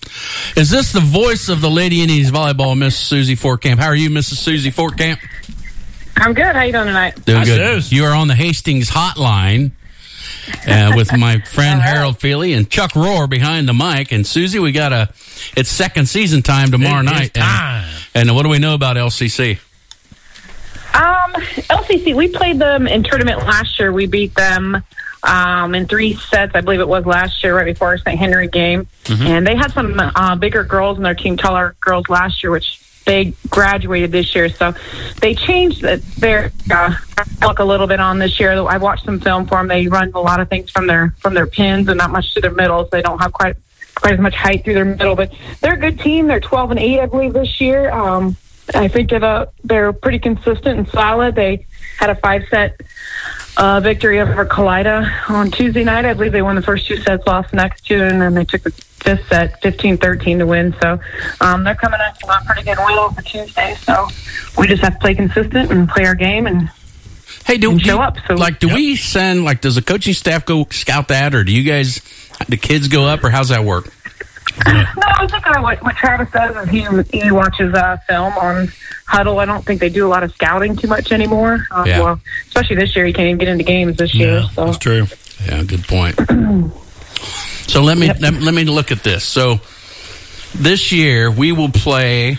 Is this the voice of the Lady Indians volleyball, Miss Susie Fortcamp? How are you, Missus Susie Fortcamp? I'm good. How you doing tonight? Doing good. You are on the Hastings hotline uh, with my friend Harold Feely and Chuck Rohr behind the mic. And Susie, we got a it's second season time tomorrow It is night. time. And, and what do we know about L C C? Um, L C C, we played them in tournament last year. We beat them um, in three sets, I believe it was last year, right before our Saint Henry game. Mm-hmm. And they had some uh, bigger girls in their team, taller girls last year, which they graduated this year. So they changed the, their uh, look a little bit on this year. I watched some film for them. They run a lot of things from their from their pins and not much to their middles. They don't have quite quite as much height through their middle, but they're a good team. They're twelve and eight, I believe, this year. Um, I think that uh, they're pretty consistent and solid. They had a five-set uh, victory over Kalida on Tuesday night. I believe they won the first two sets, lost the next two, and then they took the fifth set, fifteen thirteen to win. So um, they're coming up to a pretty good win for Tuesday. So we just have to play consistent and play our game and Hey, do and show you, up. So like, do yep. we send, like, does the coaching staff go scout that, or do you guys, the kids go up, or how's that work? No, I think uh, what, what Travis does is he, he watches uh, film on Huddle. I don't think they do a lot of scouting too much anymore. Uh, yeah. Well, especially this year, he can't even get into games this yeah, year. So. That's true. Yeah, good point. So let me yep. let, let me look at this. So this year we will play,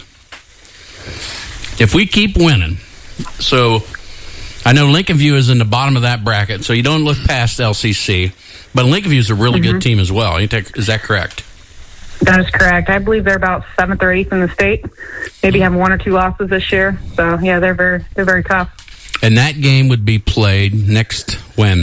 if we keep winning. So I know Lincoln View is in the bottom of that bracket, so you don't look past L C C. But Lincoln View is a really mm-hmm. good team as well. You take, is that correct? That is correct. I believe they're about seventh or eighth in the state. Maybe have one or two losses this year. So yeah, they're very they're very tough. And that game would be played next when?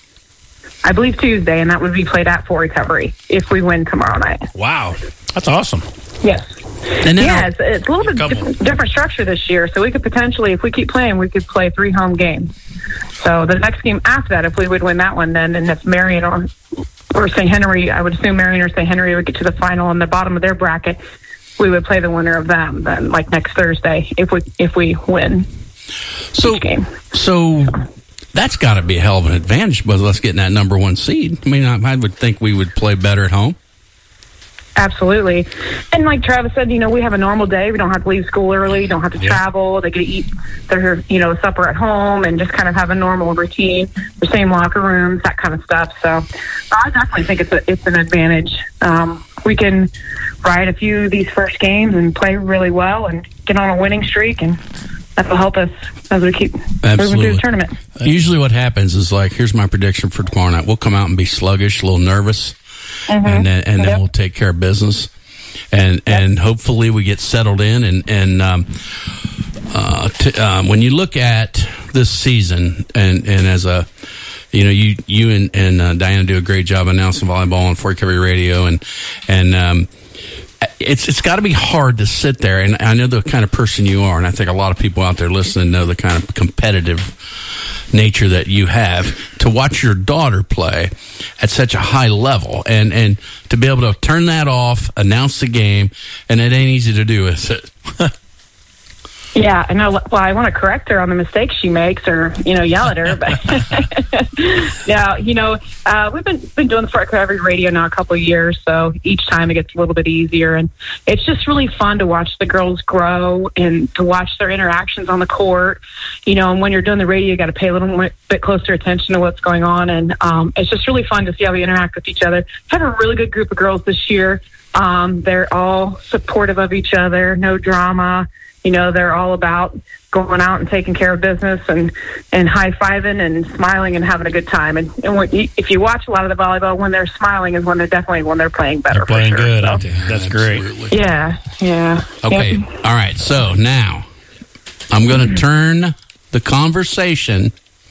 I believe Tuesday, and that would be played at Fort Recovery if we win tomorrow night. Wow, that's awesome. Yes. And then yeah, it's, it's a little bit different, different structure this year. So we could potentially, if we keep playing, we could play three home games. So the next game after that, if we would win that one, then and if Marion or or Saint Henry, I would assume Marion or Saint Henry would get to the final on the bottom of their bracket, we would play the winner of them then, like next Thursday, if we if we win so, each game. So that's got to be a hell of an advantage with us getting that number one seed. I mean, I, I would think we would play better at home. Absolutely. And like Travis said, you know, we have a normal day. We don't have to leave school early. Don't have to yeah. travel. They get to eat their, you know, supper at home and just kind of have a normal routine, the same locker rooms, that kind of stuff. So I definitely think it's a, it's an advantage. Um, we can ride a few of these first games and play really well and get on a winning streak, and that will help us as we keep Absolutely. moving through the tournament. Usually what happens is, like, here's my prediction for tomorrow night. We'll come out and be sluggish, a little nervous. Mm-hmm. And then, and then yep. we'll take care of business, and yep. and hopefully we get settled in. And and um, uh, t- um, when you look at this season, and, and as a you know, you you and, and uh, Diana do a great job announcing volleyball on Fort Recovery Radio, and and um, it's it's got to be hard to sit there. And I know the kind of person you are, and I think a lot of people out there listening know the kind of competitive nature that you have, to watch your daughter play at such a high level, and and to be able to turn that off, announce the game, and it ain't easy to do, is it? Yeah, I know. Well, I want to correct her on the mistakes she makes, or you know, yell at her. But yeah, you know, uh, we've been been doing the Fort Recovery Radio now a couple of years, so each time it gets a little bit easier, and it's just really fun to watch the girls grow and to watch their interactions on the court. You know, and when you're doing the radio, you got to pay a little bit closer attention to what's going on, and um, it's just really fun to see how they interact with each other. Have a really good group of girls this year. Um, they're all supportive of each other, no drama. You know, they're all about going out and taking care of business and, and high-fiving and smiling and having a good time. And, and when you, if you watch a lot of the volleyball, when they're smiling is when they're definitely when they're playing better. They're playing for sure. good. So, aren't they? That's Absolutely. great. Yeah, yeah. Okay, yep. All right. So now I'm going to turn the conversation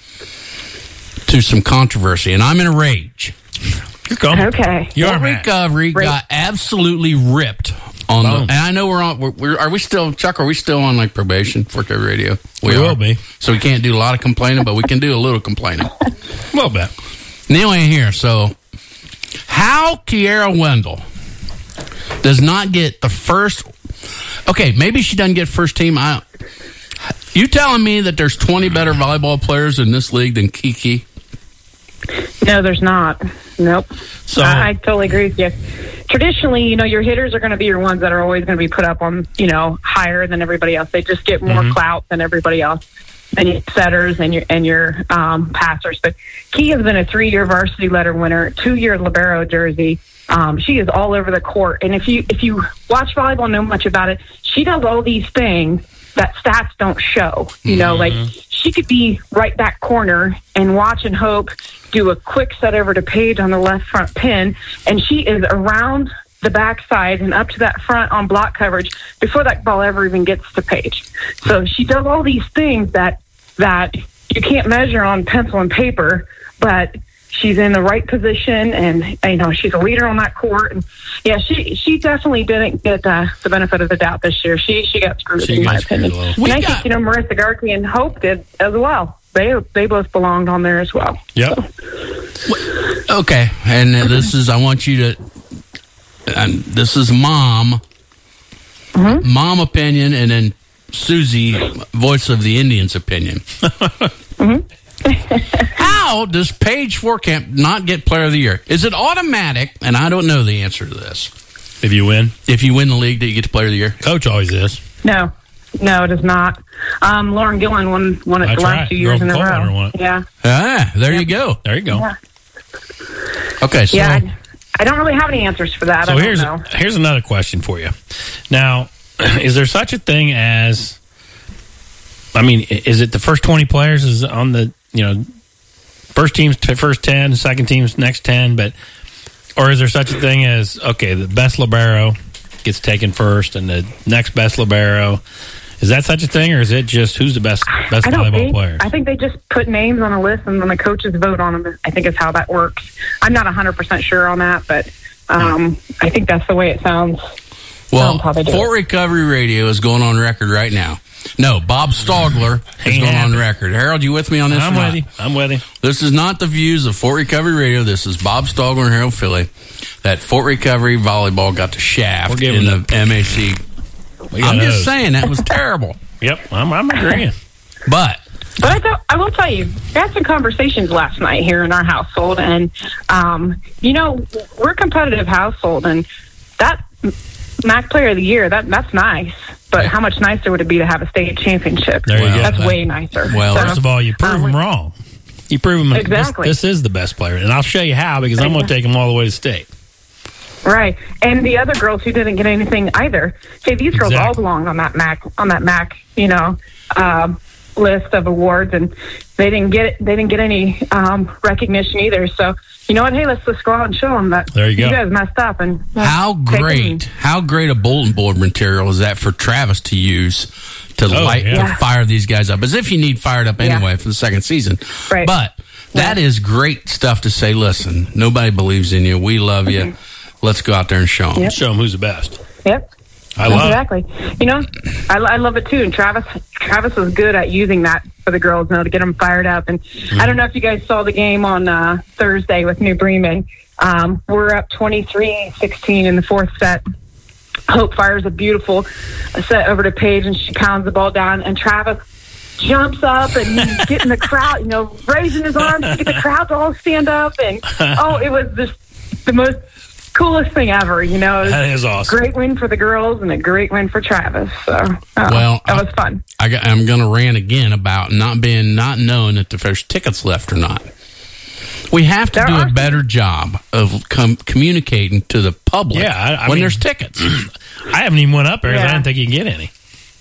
to some controversy, and I'm in a rage. You're going. Okay. You Fort are Recovery Right. got absolutely ripped on the. And I know we're on. We're, we're, are we still, Chuck? Are we still on like probation for Recovery Radio? We, we will be. So we can't do a lot of complaining, but we can do a little complaining. A little bit. Anyway, here. So how Kiera Wendell does not get the first? Okay, maybe she doesn't get first team. I. You telling me that there's twenty better volleyball players in this league than Kiki? No, there's not. Nope. So I, I totally agree with you. traditionally, you know, your hitters are going to be your ones that are always going to be put up on, you know, higher than everybody else. They just get more Mhm. clout than everybody else, and your setters and your and your um, passers. But Key has been a three-year varsity letter winner, two-year libero jersey. Um, she is all over the court, and if you if you watch volleyball, know much about it, she does all these things that stats don't show. You know, like she could be right back corner and watch and hope, do a quick set over to Paige on the left front pin, and she is around the backside and up to that front on block coverage before that ball ever even gets to Paige. So she does all these things that that you can't measure on pencil and paper, but she's in the right position, and you know she's a leader on that court. And yeah, she she definitely didn't get uh, the benefit of the doubt this year. She she got screwed She in got my screwed opinion. a little. And I think you know Marissa Garkey and Hope did as well. They they both belonged on there as well. Yep. Okay, and uh, this is I want you to. And this is mom, Mm-hmm. mom opinion, and then Susie, voice of the Indians opinion. How does Paige Forkamp not get Player of the Year? Is it automatic? And I don't know the answer to this. If you win, if you win the league, do you get the Player of the Year? Coach always is. No, no, it is not. Um, Lauren Gillen won won it That's the last right. two years Girl in a from Coldwater row. won it. Yeah, Ah, there you go. There you go. yeah, Okay, so yeah. I, I don't really have any answers for that. I So don't here's know. here's another question for you. Now, is there such a thing as? I mean, is it the first twenty players is on the you know first team's t- first ten, second team's next ten, but or is there such a thing as okay, the best libero gets taken first, and the next best libero? Is that such a thing, or is it just who's the best best I don't volleyball think. player? I think they just put names on a list and then the coaches vote on them. I think is how that works. I'm not one hundred percent sure on that, but um, I think that's the way it sounds. well, I'll probably do Fort Recovery Radio is going on record right now. No, Bob Stogler is Ain't going on happening. record. Harold, you with me on this? I'm or with not? you. I'm with you. This is not the views of Fort Recovery Radio. This is Bob Stogler and Harold Philly. That Fort Recovery volleyball got the shaft We're giving in the M A C. We got I'm just those. saying that was terrible. Yep, I'm, I'm agreeing. But But I, th- I will tell you, we had some conversations last night here in our household, and um, you know, we're a competitive household, and that M A C Player of the Year, that that's nice. But how much nicer would it be to have a state championship? There you go. That's way nicer. Well, So, first of all, you prove um, them wrong. You prove them Exactly. This, this is the best player, and I'll show you how because I'm going to take them all the way to state. Right, and the other girls who didn't get anything either. Hey, these girls all Exactly. belong on that M A C on that M A C, you know, um, list of awards, and they didn't get they didn't get any um, recognition either. So you know what? Hey, let's just go out and show them that There you go. guys messed up. And uh, how take great, them. how great a bulletin board material is that for Travis to use to Oh, light yeah. to fire these guys up? As if you need fired up Yeah. anyway for the second season. Right. But that is great stuff to say. Listen, nobody believes in you. We love you. Let's go out there and show them. Yep. Show them who's the best. Yep. I love it. exactly. You know, I, I love it too. And Travis, Travis was good at using that for the girls, you know, to get them fired up. And I don't know if you guys saw the game on uh, Thursday with New Bremen. Um, we're up twenty-three sixteen in the fourth set. Hope fires a beautiful set over to Paige, and she pounds the ball down. And Travis jumps up and he's getting the crowd, you know, raising his arms to get the crowd to all stand up. And oh, it was just the most coolest thing ever, you know. It was That is awesome. Great win for the girls and a great win for Travis. So, uh, Well, that was fun. I got, I'm going to rant again about not being, not knowing if there's tickets left or not. We have to There do a are- better job of com- communicating to the public Yeah, I- I when mean- there's tickets. I haven't even went up there 'cause I Yeah. didn't think you can get any.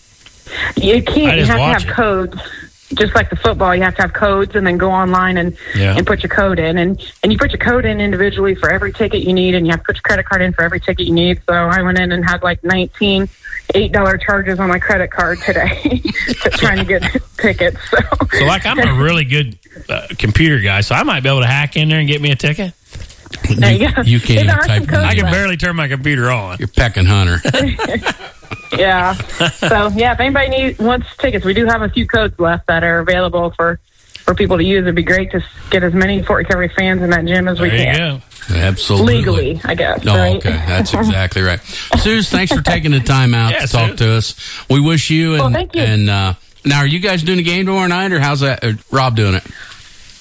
You I can't. You just have to watch have it. codes, just like the football. You have to have codes, and then go online and Yeah. and put your code in, and and you put your code in individually for every ticket you need, and you have to put your credit card in for every ticket you need. So I went in and had like nineteen eight dollar charges on my credit card today, to trying to get tickets. So, So, like, I'm a really good uh, computer guy, so I might be able to hack in there and get me a ticket. There you go. You can't There even are some type. codes I can left. barely turn my computer on. You're pecking hunter. Yeah. So yeah, if anybody needs wants tickets, we do have a few codes left that are available for for people to use. It'd be great to s- get as many Fort Recovery fans in that gym as we There you can. go. Absolutely. Legally, I guess. Oh, right? okay. That's exactly right. Suze, thanks for taking the time out Yeah, to talk Suze. to us. We wish you and Well, thank you. and uh, now are you guys doing a game tomorrow night or how's that? Or Rob doing it?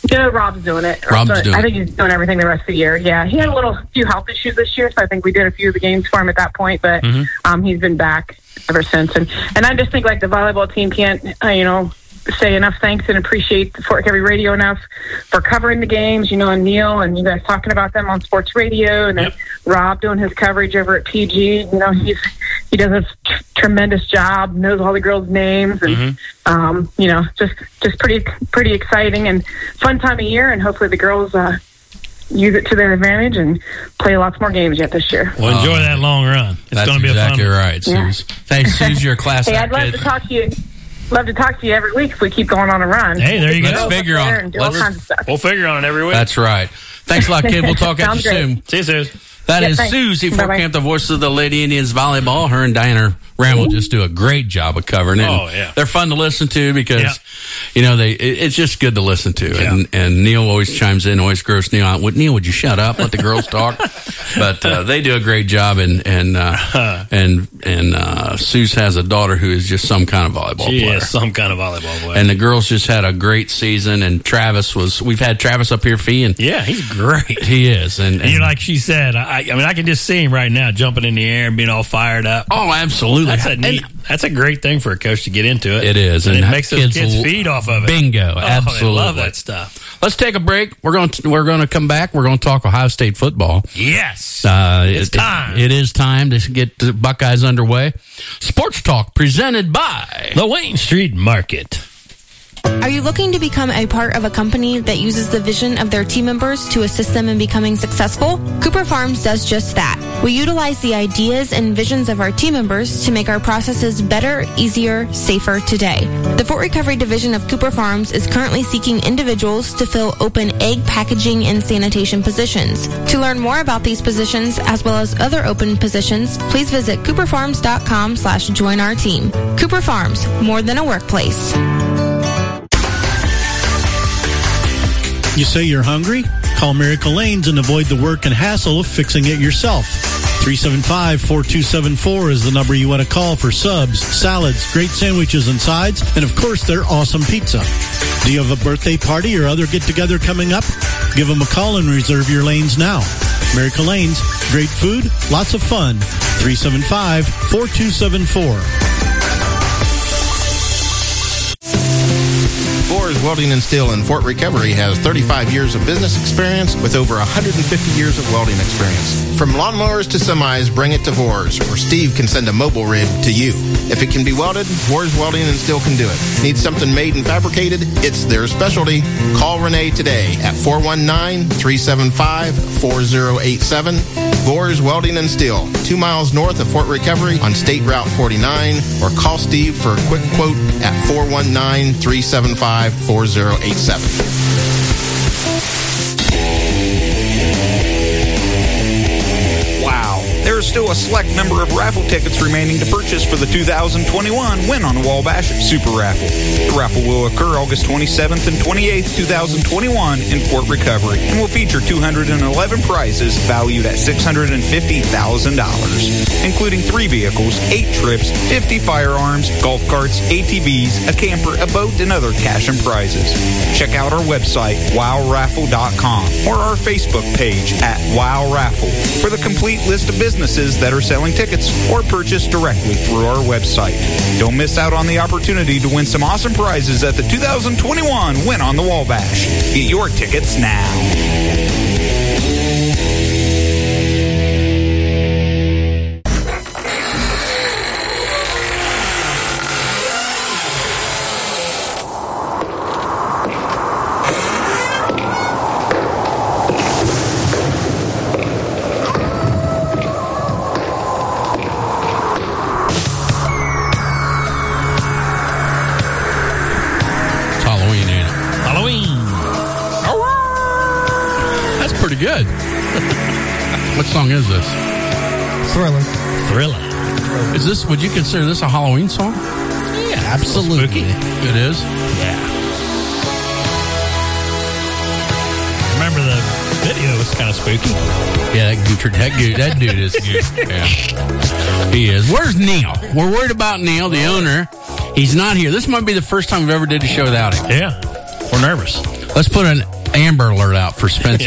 No, Rob's doing it. Rob's But doing I it. think he's doing everything the rest of the year. Yeah, he had a little few health issues this year, so I think we did a few of the games for him at that point. But Mm-hmm. um, he's been back ever since. And and I just think like the volleyball team can't, uh, you know, say enough thanks and appreciate Fort Recovery Radio enough for covering the games. You know, and Neil and you guys talking about them on sports radio, and then Yep. Rob doing his coverage over at P G. You know, he's he does a t- tremendous job. Knows all the girls' names, and Mm-hmm. um, you know, just just pretty pretty exciting and fun time of year. And hopefully the girls uh, use it to their advantage and play lots more games yet this year. Well, enjoy that long run. It's That's going to be exactly a fun right, Yeah. Suze. Thanks, Suze. You're a class Hey, I'd act love kid. to talk to you. Love to talk to you every week if we keep going on a run. Hey, there you go. Let's Let's figure up on there it. and do all Let's- kinds of stuff. We'll figure on it every week. That's right. Thanks a lot, kid. We'll talk at you Sounds great. soon. See you, Suze. That Yeah, is thanks. Susie Fort Bye-bye. Camp, the voice of the Lady Indians volleyball. Her and Diana Ramble just do a great job of covering it. Oh, yeah. They're fun to listen to because, Yeah. you know, they it, it's just good to listen to. Yeah. And, and Neil always chimes in, always grows Neil out. Would, Neil, would you shut up? Let the girls talk. But uh, they do a great job. And and uh, and and uh, Suze has a daughter who is just some kind of volleyball She player. is some kind of volleyball player. And the girls just had a great season. And Travis was, we've had Travis up here, Fee, and yeah, he's great. he is. And, And you know, like she said, I, I mean, I can just see him right now jumping in the air and being all fired up. oh, absolutely. That's a neat, that's a great thing for a coach to get into it. It is, and, and it makes those kids kids l- feed off of it. Bingo, Oh, absolutely. they love that stuff. Let's take a break. We're going to, we're going to come back. We're going to talk Ohio State football. Yes, Uh, It's it- time. It is time to get the Buckeyes underway. Sports Talk presented by the Wayne Street Market. Are you looking to become a part of a company that uses the vision of their team members to assist them in becoming successful? Cooper Farms does just that. We utilize the ideas and visions of our team members to make our processes better, easier, safer today. The Fort Recovery Division of Cooper Farms is currently seeking individuals to fill open egg packaging and sanitation positions. To learn more about these positions, as well as other open positions, please visit cooperfarms.com slash join our team. Cooper Farms, more than a workplace. You say you're hungry? Call Miracle Lanes and avoid the work and hassle of fixing it yourself. three seven five, four two seven four is the number you want to call for subs, salads, great sandwiches and sides, and of course their awesome pizza. Do you have a birthday party or other get-together coming up? Give them a call and reserve your lanes now. Miracle Lanes, great food, lots of fun. three seven five, four two seven four. Boers Welding and Steel in Fort Recovery has thirty-five years of business experience with over one hundred fifty years of welding experience. From lawnmowers to semis, bring it to Vors, or Steve can send a mobile rig to you. If it can be welded, Vors Welding and Steel can do it. Need something made and fabricated? It's their specialty. Call Renee today at four one nine, three seven five, four zero eight seven. Vors Welding and Steel, two miles north of Fort Recovery on State Route forty-nine, or call Steve for a quick quote at four one nine, three seven five, four zero eight seven. Wow. There is still a select number of raffle tickets remaining to purchase for the two thousand twenty-one Win on the Wabash Super Raffle. The raffle will occur August twenty-seventh and twenty-eighth, twenty twenty-one in Fort Recovery and will feature two hundred eleven prizes valued at six hundred fifty thousand dollars, including three vehicles, eight trips, fifty firearms, golf carts, A T Vs, a camper, a boat, and other cash and prizes. Check out our website, wow raffle dot com, or our Facebook page at Wow Raffle for the complete list of businesses that are selling tickets or purchase directly through our website. Don't miss out on the opportunity to win some awesome prizes at the two thousand twenty-one Win on the Wabash. Get your tickets now. It's Halloween, ain't it? Halloween. That's pretty good. What song is this? Thriller. Thriller. Is this, would you consider this a Halloween song? Yeah, Absolutely. It is? Yeah. Remember the video was kind of spooky. Yeah, that gooter, that, dude, that dude is good. Yeah. He is. Where's Neil? We're worried about Neil, the owner. He's not here. This might be the first time we've ever did a show without him. Yeah. We're nervous. Let's put an Amber Alert out for Spencer.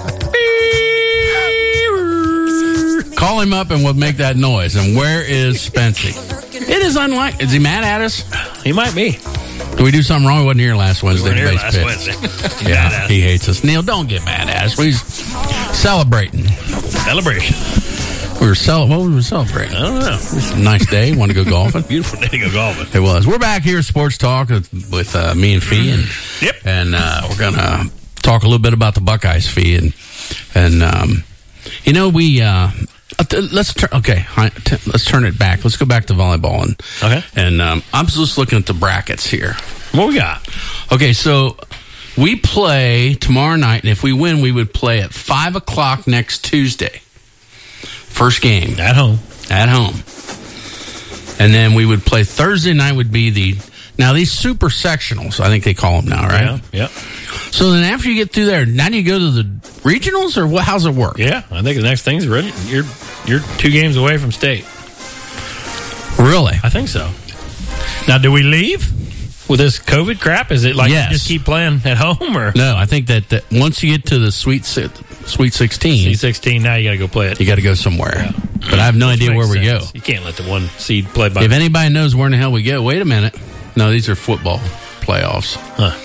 Call him up and we'll make that noise. And where is Spency? It is unlike. Is he mad at us? He might be. Did we do something wrong? We wasn't here last Wednesday. We weren't here Base last pit. Wednesday. Yeah, he hates us. Neil, don't get mad at us. We're celebrating. Celebration. We were cel- What were we celebrating? I don't know. It was a nice day. Want to go golfing? Beautiful day to go golfing. It was. We're back here at Sports Talk with, with uh, me and Fee, and yep. and uh, we're gonna talk a little bit about the Buckeyes, Fee, and and um, you know we uh, let's turn okay. Let's turn it back. Let's go back to volleyball, and okay. And um, I'm just looking at the brackets here. What we got? Okay, so we play tomorrow night, and if we win, we would play at five o'clock next Tuesday. First game. At home. At home. And then we would play Thursday night would be the, now these super sectionals, I think they call them now, right? Yeah, yep. So then after you get through there, now do you go to the regionals or what? How's it work? Yeah, I think the next thing's ready. You're, you're two games away from state. Really? I think so. Now, do we leave with this COVID crap? Is it like yes. you just keep playing at home? Or No, I think that, that once you get to the Sweet Sweet sixteen, Sweet sixteen, now you got to go play it. You got to go somewhere. Yeah. But I have no Which idea where makes we sense. go. You can't let the one seed play by. If anybody knows where in the hell we go, wait a minute. No, these are football playoffs. Huh.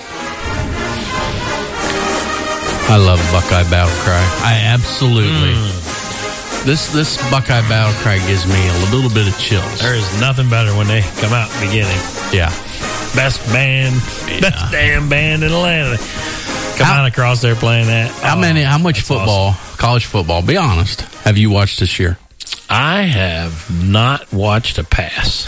I love Buckeye Battle Cry. I absolutely. Mm. This this Buckeye Battle Cry gives me a little bit of chills. There is nothing better when they come out in the beginning. Yeah. Best band, yeah. best damn band in Atlanta. Come how, out across there playing that. How oh, many? How much football, awesome. College football? Be honest. Have you watched this year? I have not watched a pass.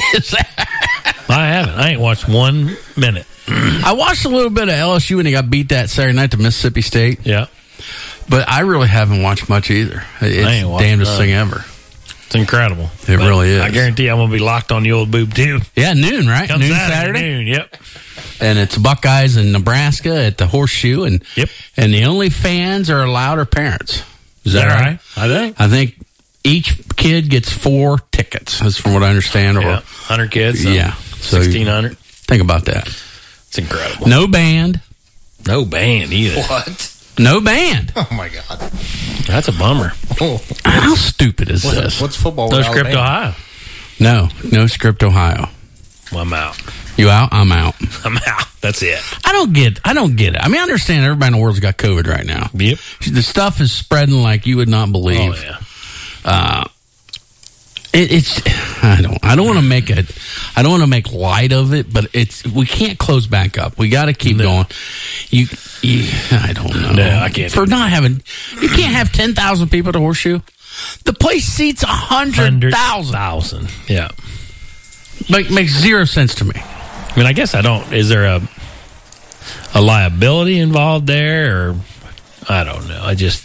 I haven't. I ain't watched one minute. I watched a little bit of L S U when they got beat that Saturday night to Mississippi State. Yeah. But I really haven't watched much either. It's I ain't the damnedest none. thing ever. It's incredible. It but really is. I guarantee I'm going to be locked on the old boob, too. Yeah, noon, right? Comes noon Saturday, Saturday. Noon, yep. And it's Buckeyes in Nebraska at the Horseshoe. And yep. And the only fans are allowed are parents. Is that right? I think. I think each kid gets four tickets. That's from what I understand. Or yeah. one hundred kids. So yeah. So sixteen hundred. Think about that. It's incredible. No band. No band either. What? No band. Oh, my God. That's a bummer. Oh. How stupid is what's, this? What's football No with Script Alabama? Ohio. No. No Script Ohio. Well, I'm out. You out? I'm out. I'm out. That's it. I don't get I don't get it. I mean, I understand everybody in the world's got COVID right now. Yep. The stuff is spreading like you would not believe. Oh, yeah. Uh, it, it's I don't I don't want to make it I don't want to make light of it, but it's we can't close back up. We got to keep no. going. You, you I don't know. No, I can't for not having. You can't have ten thousand people at the Horseshoe. The place seats a hundred thousand. Yeah, like makes zero sense to me. I mean, I guess I don't. Is there a a liability involved there, or I don't know. I just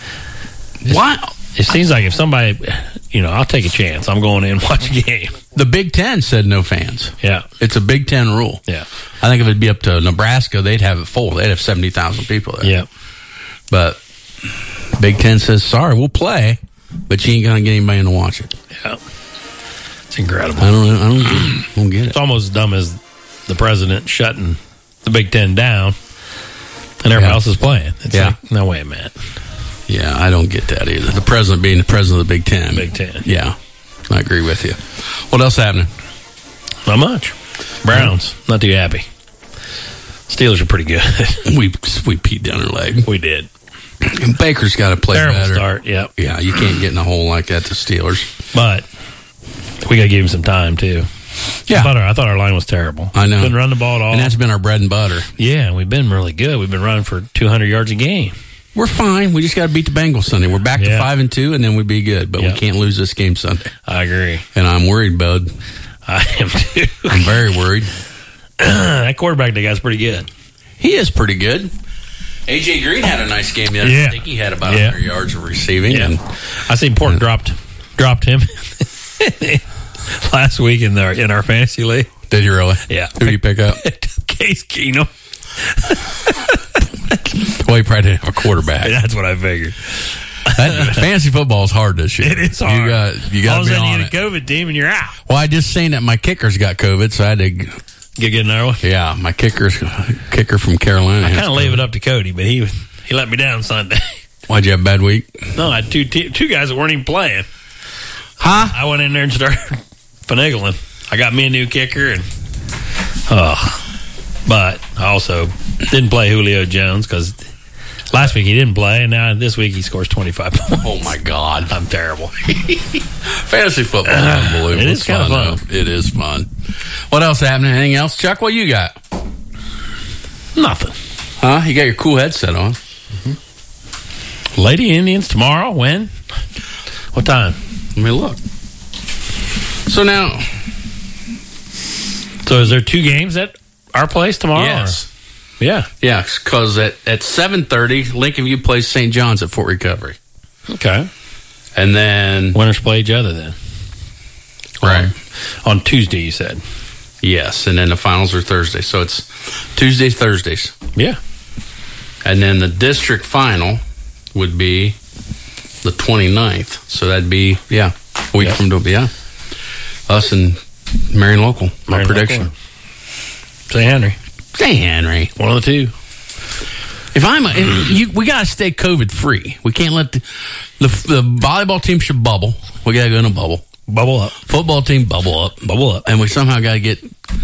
what. It seems like if somebody, you know, I'll take a chance. I'm going in and watch a game. The Big Ten said no fans. Yeah. It's a Big Ten rule. Yeah. I think if it'd be up to Nebraska, they'd have it full. They'd have seventy thousand people there. Yeah. But Big Ten says, sorry, we'll play, but you ain't going to get anybody in to watch it. Yeah. It's incredible. I don't, I don't, get, it. I don't get it. It's almost as dumb as the president shutting the Big Ten down and everybody yeah. else is playing. It's yeah. like, no way, man. Yeah, I don't get that either. The president being the president of the Big Ten. Big Ten. Yeah, I agree with you. What else happening? Not much. Browns, yeah. not too happy. Steelers are pretty good. we we peed down their leg. We did. Baker's got to play Terrible better. start, yeah. Yeah, you can't get in a hole like that to Steelers. But we got to give him some time, too. Yeah. I thought, our, I thought our line was terrible. I know. Couldn't run the ball at all. And that's been our bread and butter. Yeah, we've been really good. We've been running for two hundred yards a game. We're fine. We just got to beat the Bengals Sunday. We're back yeah. to five and two, and then we'd be good. But yep. we can't lose this game Sunday. I agree, and I'm worried, bud. I am too. I'm very worried. That quarterback that guy's pretty good. He is pretty good. A J Green had a nice game the other yeah. I think he had about yeah. one hundred yards of receiving. Yeah. And I seen Porter uh, dropped dropped him last week in our in our fantasy league. Did you really? Yeah. Who did you pick up? Case Keenum. Well, he probably didn't have a quarterback. That's what I figured. That, fantasy football is hard this year. It is hard. You got you got to be on you it. get a COVID team and you're out. Well, I just seen that my kickers got COVID, so I had to Get get another one. Yeah, my kicker's kicker from Carolina. I kind of leave it up to Cody, but he he let me down Sunday. Why'd you have a bad week? No, I had two te- two guys that weren't even playing. Huh? I went in there and started finagling. I got me a new kicker, and oh, but I also didn't play Julio Jones because last week he didn't play, and now this week he scores twenty-five points. Oh my God, I'm terrible. Fantasy football is unbelievable. It is It's kind of fun. though. It is fun. What else happening? Anything else, Chuck? What you got? Nothing. Huh? You got your cool headset on. Mm-hmm. Lady Indians tomorrow. When? What time? Let me look. So now, so is there two games at our place tomorrow? Yes. Or? Yeah. Yeah, because at, at seven thirty, Lincoln View plays Saint John's at Fort Recovery. Okay. And then... Winners play each other then. Right. On, on Tuesday, you said. Yes, and then the finals are Thursday. So it's Tuesdays, Thursdays. Yeah. And then the district final would be the twenty-ninth. So that'd be, yeah, a week Yep. from, yeah. Us and Marion Local, my Marion prediction. Local. Saint Henry. Saint Henry. One of the two. If I'm, a, if you, we gotta stay COVID free. We can't let the, the the volleyball team should bubble. We gotta go in a bubble. Bubble up. Football team bubble up, bubble up, and we somehow gotta get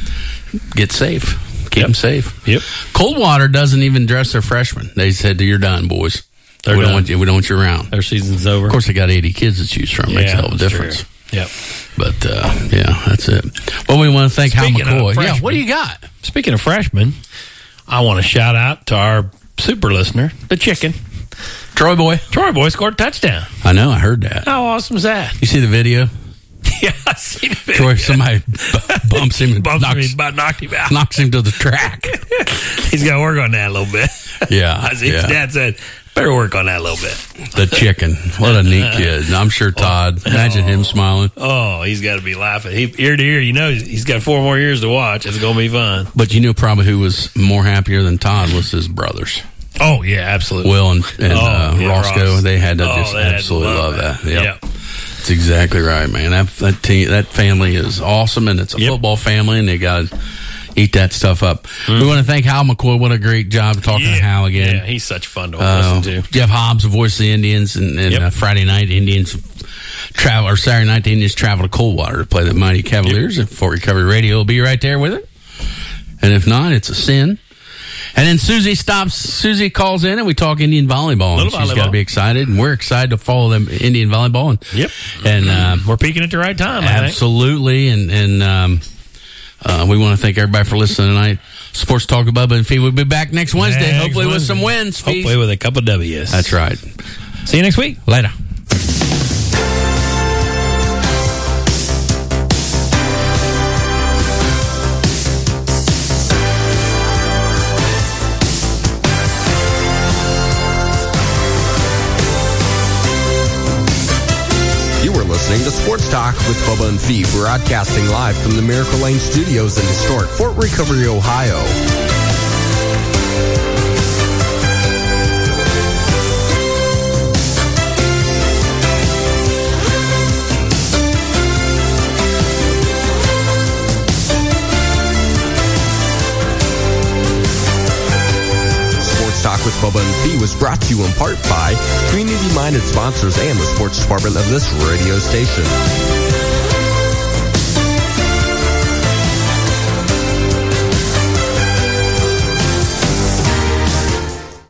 get safe. Keep Yep. them safe. Yep. Coldwater doesn't even dress their freshmen. They said, "You're done, boys. They're we done. don't want you. We don't want you around." Their season's over. Of course, they got eighty kids to choose from. Makes a hell of a that's difference. true. Yep. But uh, yeah, that's it. Well, we want to thank Hal Speaking of McCoy. Yeah, freshmen- what do you got? Speaking of freshmen, I want to shout out to our super listener, the chicken. Troy Boy. Troy Boy scored a touchdown. I know. I heard that. How awesome is that? You see the video? Yeah, I see the video. Troy, somebody b- bumps him and Bumps knocks, him, he about knocked him out. knocks him to the track. He's got to work on that a little bit. Yeah, As his yeah. dad said, better work on that a little bit. The chicken. What a neat kid. I'm sure Todd. Imagine him smiling. Oh, he's got to be laughing. He, ear to ear, you know, he's got four more years to watch. It's going to be fun. But you know probably who was more happier than Todd was his brothers. Oh, yeah, absolutely. Will and, and Oh, uh, yeah, Roscoe. Ross. They had to Oh, just they had to absolutely love love that. that. Yep. Yep. That's exactly right, man. That that, team, that family is awesome, and it's a Yep. football family, and they got to eat that stuff up. Mm-hmm. We want to thank Hal McCoy. What a great job talking Yeah. to Hal again. Yeah, he's such fun to Uh, listen to. Jeff Hobbs, the voice of the Indians, and, and Yep. uh, Friday night Indians travel, or Saturday night the Indians travel to Coldwater to play the Mighty Cavaliers. And Fort Recovery Radio will be right there with it. And if not, it's a sin. And then Susie stops. Susie calls in, and we talk Indian volleyball. And Little she's got to volleyball. be excited, and we're excited to follow them Indian volleyball. And Yep. and uh, We're peaking at the right time, I think. absolutely. And and um, uh, we want to thank everybody for listening tonight. Sports Talk with Bubba and Fee. We'll be back next Wednesday, Next hopefully with Wednesday. some wins. Fee. Hopefully with a couple of W's. That's right. See you next week. Later. You were listening to Sports Talk with Bubba and Fee, broadcasting live from the Miracle Lane Studios in historic Fort Recovery, Ohio. Sports Talk with Bubba and Fee was brought to you in part by community-minded sponsors and the sports department of this radio station.